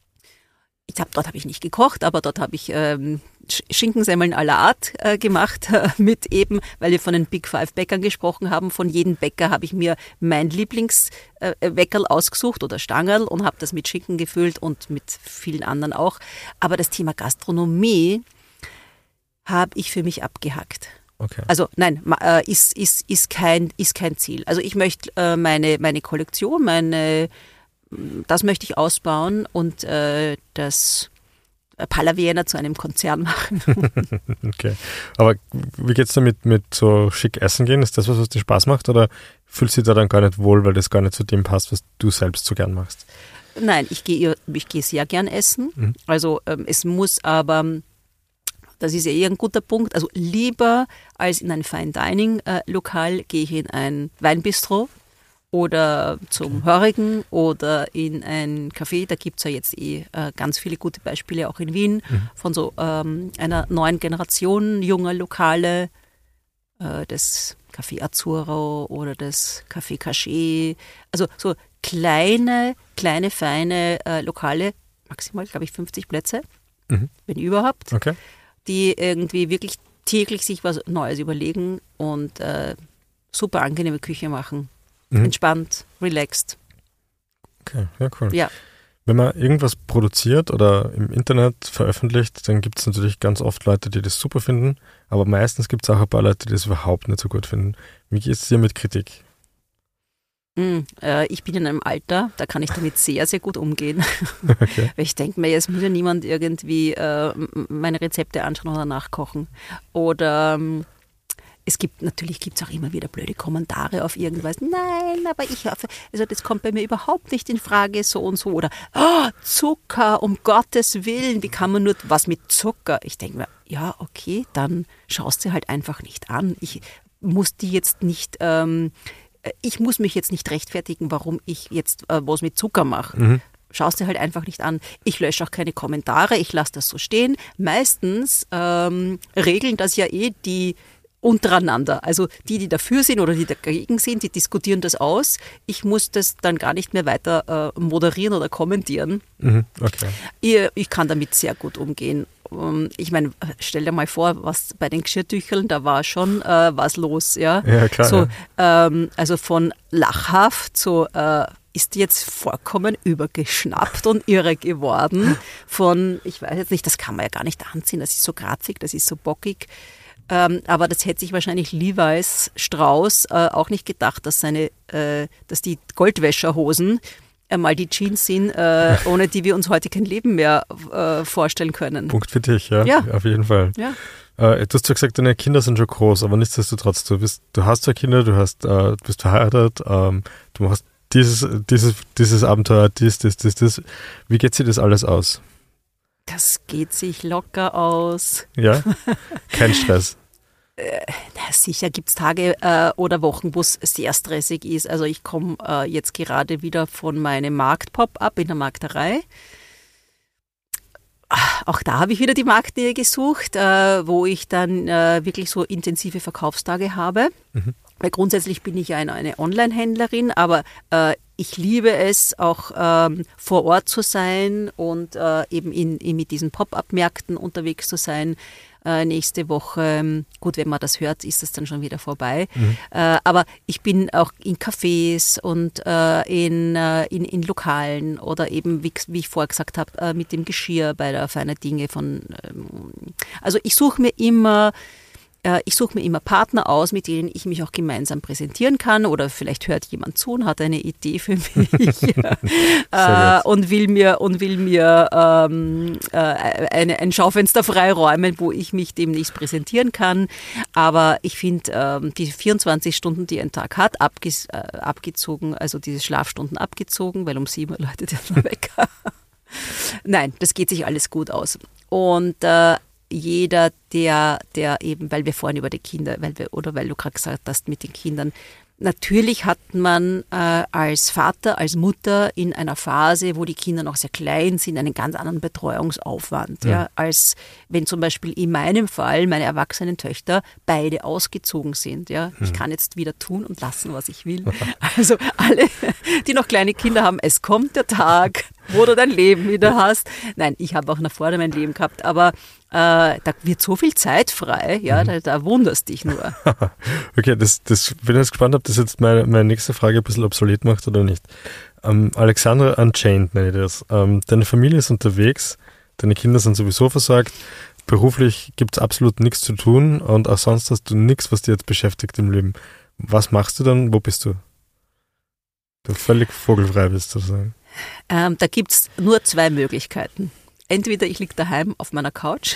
Dort habe ich nicht gekocht, aber dort habe ich Schinkensemmeln à la Art gemacht, mit eben, weil wir von den Big Five Bäckern gesprochen haben. Von jedem Bäcker habe ich mir mein Lieblingsweckerl ausgesucht oder Stangerl und habe das mit Schinken gefüllt und mit vielen anderen auch. Aber das Thema Gastronomie habe ich für mich abgehackt. Okay. Also nein, ist kein Ziel. Also ich möchte meine Kollektion, das möchte ich ausbauen und das Palla Vienna zu einem Konzern machen. Okay. Aber wie geht's da mit so schick essen gehen? Ist das was dir Spaß macht oder fühlst du dich da dann gar nicht wohl, weil das gar nicht zu dem passt, was du selbst so gern machst? Nein, ich gehe sehr gern essen. Also es muss aber, das ist ja eher ein guter Punkt, also lieber als in ein Fine Dining Lokal gehe ich in ein Weinbistro oder zum Hörigen oder in ein Café. Da gibt es ja jetzt ganz viele gute Beispiele, auch in Wien, von so einer neuen Generation junger Lokale, das Café Azzurro oder das Café Cachet. Also so kleine, feine Lokale, maximal, glaube ich, 50 Plätze, wenn überhaupt, die irgendwie wirklich täglich sich was Neues überlegen und super angenehme Küche machen. Entspannt, relaxed. Okay, ja, cool. Ja. Wenn man irgendwas produziert oder im Internet veröffentlicht, dann gibt es natürlich ganz oft Leute, die das super finden, aber meistens gibt es auch ein paar Leute, die das überhaupt nicht so gut finden. Wie geht es dir mit Kritik? Ich bin in einem Alter, da kann ich damit sehr, sehr gut umgehen. Okay. Weil ich denke mir, jetzt muss ja niemand irgendwie meine Rezepte anschauen oder nachkochen. Oder natürlich gibt es auch immer wieder blöde Kommentare auf irgendwas. Nein, aber ich hoffe, also das kommt bei mir überhaupt nicht in Frage, so und so. Oder Zucker, um Gottes Willen, wie kann man nur was mit Zucker? Ich denke mir, ja, okay, dann schaust du halt einfach nicht an. Ich muss mich jetzt nicht rechtfertigen, warum ich jetzt was mit Zucker mache. Schaust dir halt einfach nicht an. Ich lösche auch keine Kommentare, ich lasse das so stehen. Meistens regeln das ja die untereinander. Also die dafür sind oder die dagegen sind, die diskutieren das aus. Ich muss das dann gar nicht mehr weiter moderieren oder kommentieren. Okay. Ich kann damit sehr gut umgehen. Ich meine, stell dir mal vor, was bei den Geschirrtüchern, da war schon was los. Ja, klar. So, also von lachhaft zu ist jetzt vollkommen übergeschnappt und irre geworden. Von, ich weiß jetzt nicht, das kann man ja gar nicht anziehen, das ist so kratzig, das ist so bockig. Aber das hätte sich wahrscheinlich Levi's Strauss auch nicht gedacht, dass die Goldwäscherhosen mal die Jeans sind, ohne die wir uns heute kein Leben mehr vorstellen können. Punkt für dich, ja. Auf jeden Fall. Ja. Du hast ja gesagt, deine Kinder sind schon groß, aber nichtsdestotrotz, du hast ja Kinder, du bist verheiratet, du machst dieses Abenteuer, das. Wie geht sich das alles aus? Das geht sich locker aus. Ja? Kein Stress? Sicher gibt es Tage oder Wochen, wo es sehr stressig ist. Also ich komme jetzt gerade wieder von meinem Markt-Pop-Up in der Markterei. Auch da habe ich wieder die Marktnähe gesucht, wo ich dann wirklich so intensive Verkaufstage habe. Weil grundsätzlich bin ich ja eine Online-Händlerin, aber ich liebe es, auch vor Ort zu sein und eben mit diesen Pop-up-Märkten unterwegs zu sein. Nächste Woche, gut, wenn man das hört, ist das dann schon wieder vorbei. Aber ich bin auch in Cafés und in Lokalen oder eben, wie ich vorher gesagt habe, mit dem Geschirr bei der Feiner Dinge also ich suche mir immer Partner aus, mit denen ich mich auch gemeinsam präsentieren kann, oder vielleicht hört jemand zu und hat eine Idee für mich und will mir ein Schaufenster freiräumen, wo ich mich demnächst präsentieren kann. Aber ich finde, die 24 Stunden, die ein Tag hat, abgezogen, also diese Schlafstunden abgezogen, weil um 7 Uhr läutet der Wecker. Nein, das geht sich alles gut aus. Und jeder, der eben, weil wir vorhin über die Kinder, weil du gerade gesagt hast mit den Kindern, natürlich hat man als Vater, als Mutter in einer Phase, wo die Kinder noch sehr klein sind, einen ganz anderen Betreuungsaufwand, als wenn zum Beispiel in meinem Fall meine erwachsenen Töchter beide ausgezogen sind. Ja. Ich kann jetzt wieder tun und lassen, was ich will. Also alle, die noch kleine Kinder haben, es kommt der Tag, wo du dein Leben wieder hast. Nein, ich habe auch nach vorne mein Leben gehabt, aber da wird so viel Zeit frei, ja, da wunderst dich nur. Okay, das bin ich jetzt gespannt, ob das jetzt meine nächste Frage ein bisschen obsolet macht oder nicht. Alexandra Unchained nenne ich das. Deine Familie ist unterwegs, deine Kinder sind sowieso versorgt, beruflich gibt es absolut nichts zu tun und auch sonst hast du nichts, was dich jetzt beschäftigt im Leben. Was machst du dann? Wo bist du? Du völlig vogelfrei bist, sozusagen. Da gibt es nur 2 Möglichkeiten. Entweder ich liege daheim auf meiner Couch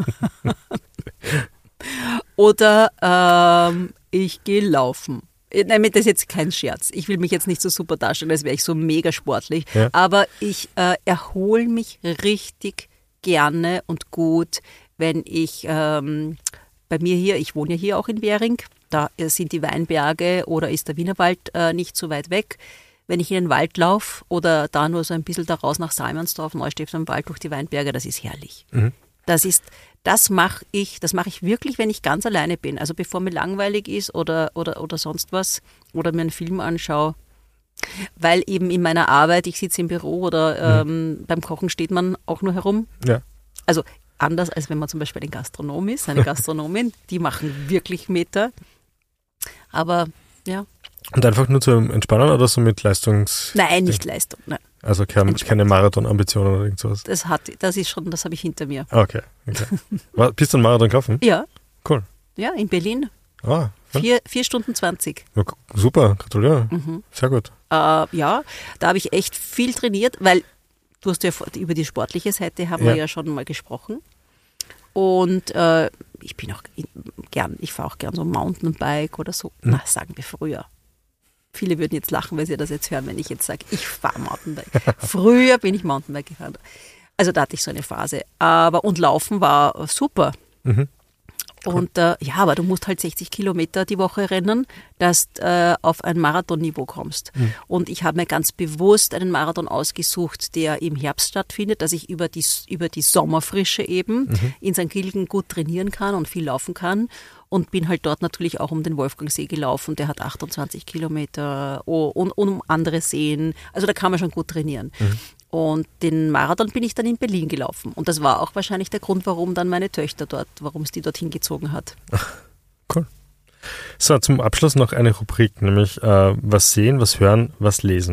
oder ich gehe laufen. Nein, das ist jetzt kein Scherz. Ich will mich jetzt nicht so super darstellen, als wäre ich so mega sportlich. Ja. Aber ich erhole mich richtig gerne und gut, wenn ich bei mir hier, ich wohne ja hier auch in Währing, da sind die Weinberge oder ist der Wienerwald nicht so weit weg. Wenn ich in den Wald laufe oder da nur so ein bisschen da raus nach Salmansdorf, Neustift am Wald durch die Weinberge, das ist herrlich. Das mache ich wirklich, wenn ich ganz alleine bin. Also bevor mir langweilig ist oder sonst was oder mir einen Film anschaue. Weil eben in meiner Arbeit, ich sitze im Büro oder beim Kochen steht man auch nur herum. Ja. Also anders, als wenn man zum Beispiel ein Gastronom ist, eine Gastronomin, die machen wirklich Meter. Aber ja. Und einfach nur zum Entspannen oder so mit Leistungs... Nein, nicht Leistung, nein. Also keine Marathon-Ambitionen oder irgend sowas? Das habe ich hinter mir. Okay. Bist du einen Marathon gelaufen? Ja. Cool. Ja, in Berlin. 4 Stunden 20. Ja, super, gratuliere. Sehr gut. Ja, da habe ich echt viel trainiert, weil du hast ja über die sportliche Seite haben wir ja schon mal gesprochen. Und ich fahre auch gern so Mountainbike oder so. Na, sagen wir früher. Viele würden jetzt lachen, weil sie das jetzt hören, wenn ich jetzt sage, ich fahre Mountainbike. Früher bin ich Mountainbike gefahren. Also da hatte ich so eine Phase. Und Laufen war super. Und aber du musst halt 60 Kilometer die Woche rennen, dass du auf ein Marathonniveau kommst. Und ich habe mir ganz bewusst einen Marathon ausgesucht, der im Herbst stattfindet, dass ich über die Sommerfrische eben in St. Gilgen gut trainieren kann und viel laufen kann. Und bin halt dort natürlich auch um den Wolfgangsee gelaufen. Der hat 28 Kilometer und um andere Seen. Also da kann man schon gut trainieren. Und den Marathon bin ich dann in Berlin gelaufen. Und das war auch wahrscheinlich der Grund, warum dann meine Töchter warum es die dorthin gezogen hat. Cool. So, zum Abschluss noch eine Rubrik, nämlich was sehen, was hören, was lesen.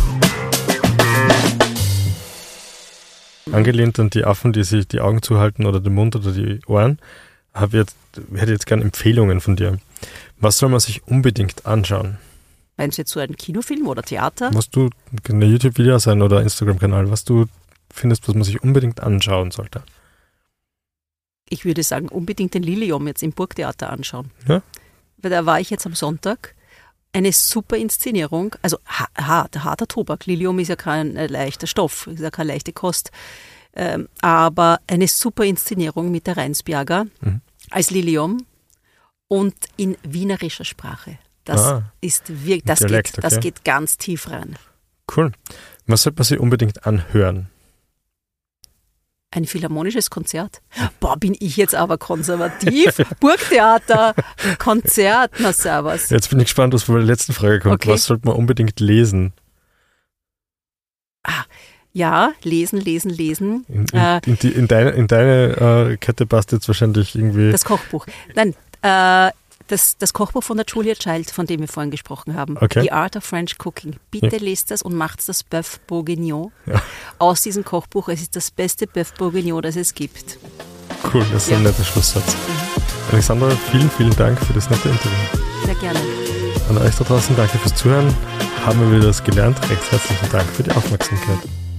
Angelehnt an die Affen, die sich die Augen zuhalten oder den Mund oder die Ohren, hätte jetzt gerne Empfehlungen von dir. Was soll man sich unbedingt anschauen? Meinst du jetzt so einen Kinofilm oder Theater? Was du, eine YouTube-Video sein oder Instagram-Kanal, was du findest, was man sich unbedingt anschauen sollte? Ich würde sagen, unbedingt den Lilium jetzt im Burgtheater anschauen. Ja? Weil da war ich jetzt am Sonntag. Eine super Inszenierung, also harter Tobak. Lilium ist ja kein leichter Stoff, ist ja keine leichte Kost. Aber eine super Inszenierung mit der Rheinsberger als Lilium und in wienerischer Sprache. Das geht ganz tief rein. Cool. Was sollte man sich unbedingt anhören? Ein philharmonisches Konzert? Boah, bin ich jetzt aber konservativ. Burgtheater, Konzert, na servus. Jetzt bin ich gespannt, was von der letzten Frage kommt. Okay. Was sollte man unbedingt lesen? Ja, lesen. In deine Kette passt jetzt wahrscheinlich irgendwie... Das Kochbuch. Nein, das Kochbuch von der Julia Child, von dem wir vorhin gesprochen haben. Okay. The Art of French Cooking. Bitte lest das und macht das Bœuf Bourguignon aus diesem Kochbuch. Es ist das beste Bœuf Bourguignon, das es gibt. Cool, das ist ein netter Schlusssatz. Alexandra, vielen, vielen Dank für das nette Interview. Sehr gerne. An euch da draußen, danke fürs Zuhören. Haben wir wieder das gelernt. Recht herzlichen Dank für die Aufmerksamkeit.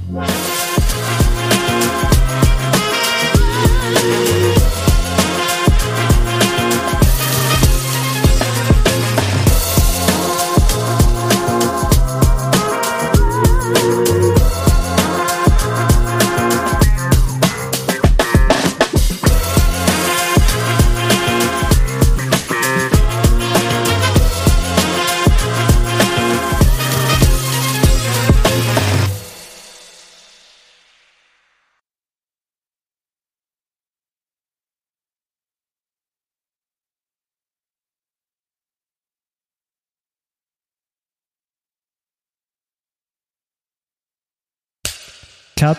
Cut.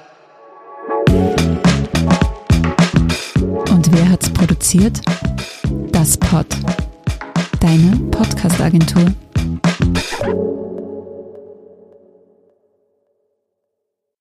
Und wer hat's produziert? Das Pod. Deine Podcast-Agentur.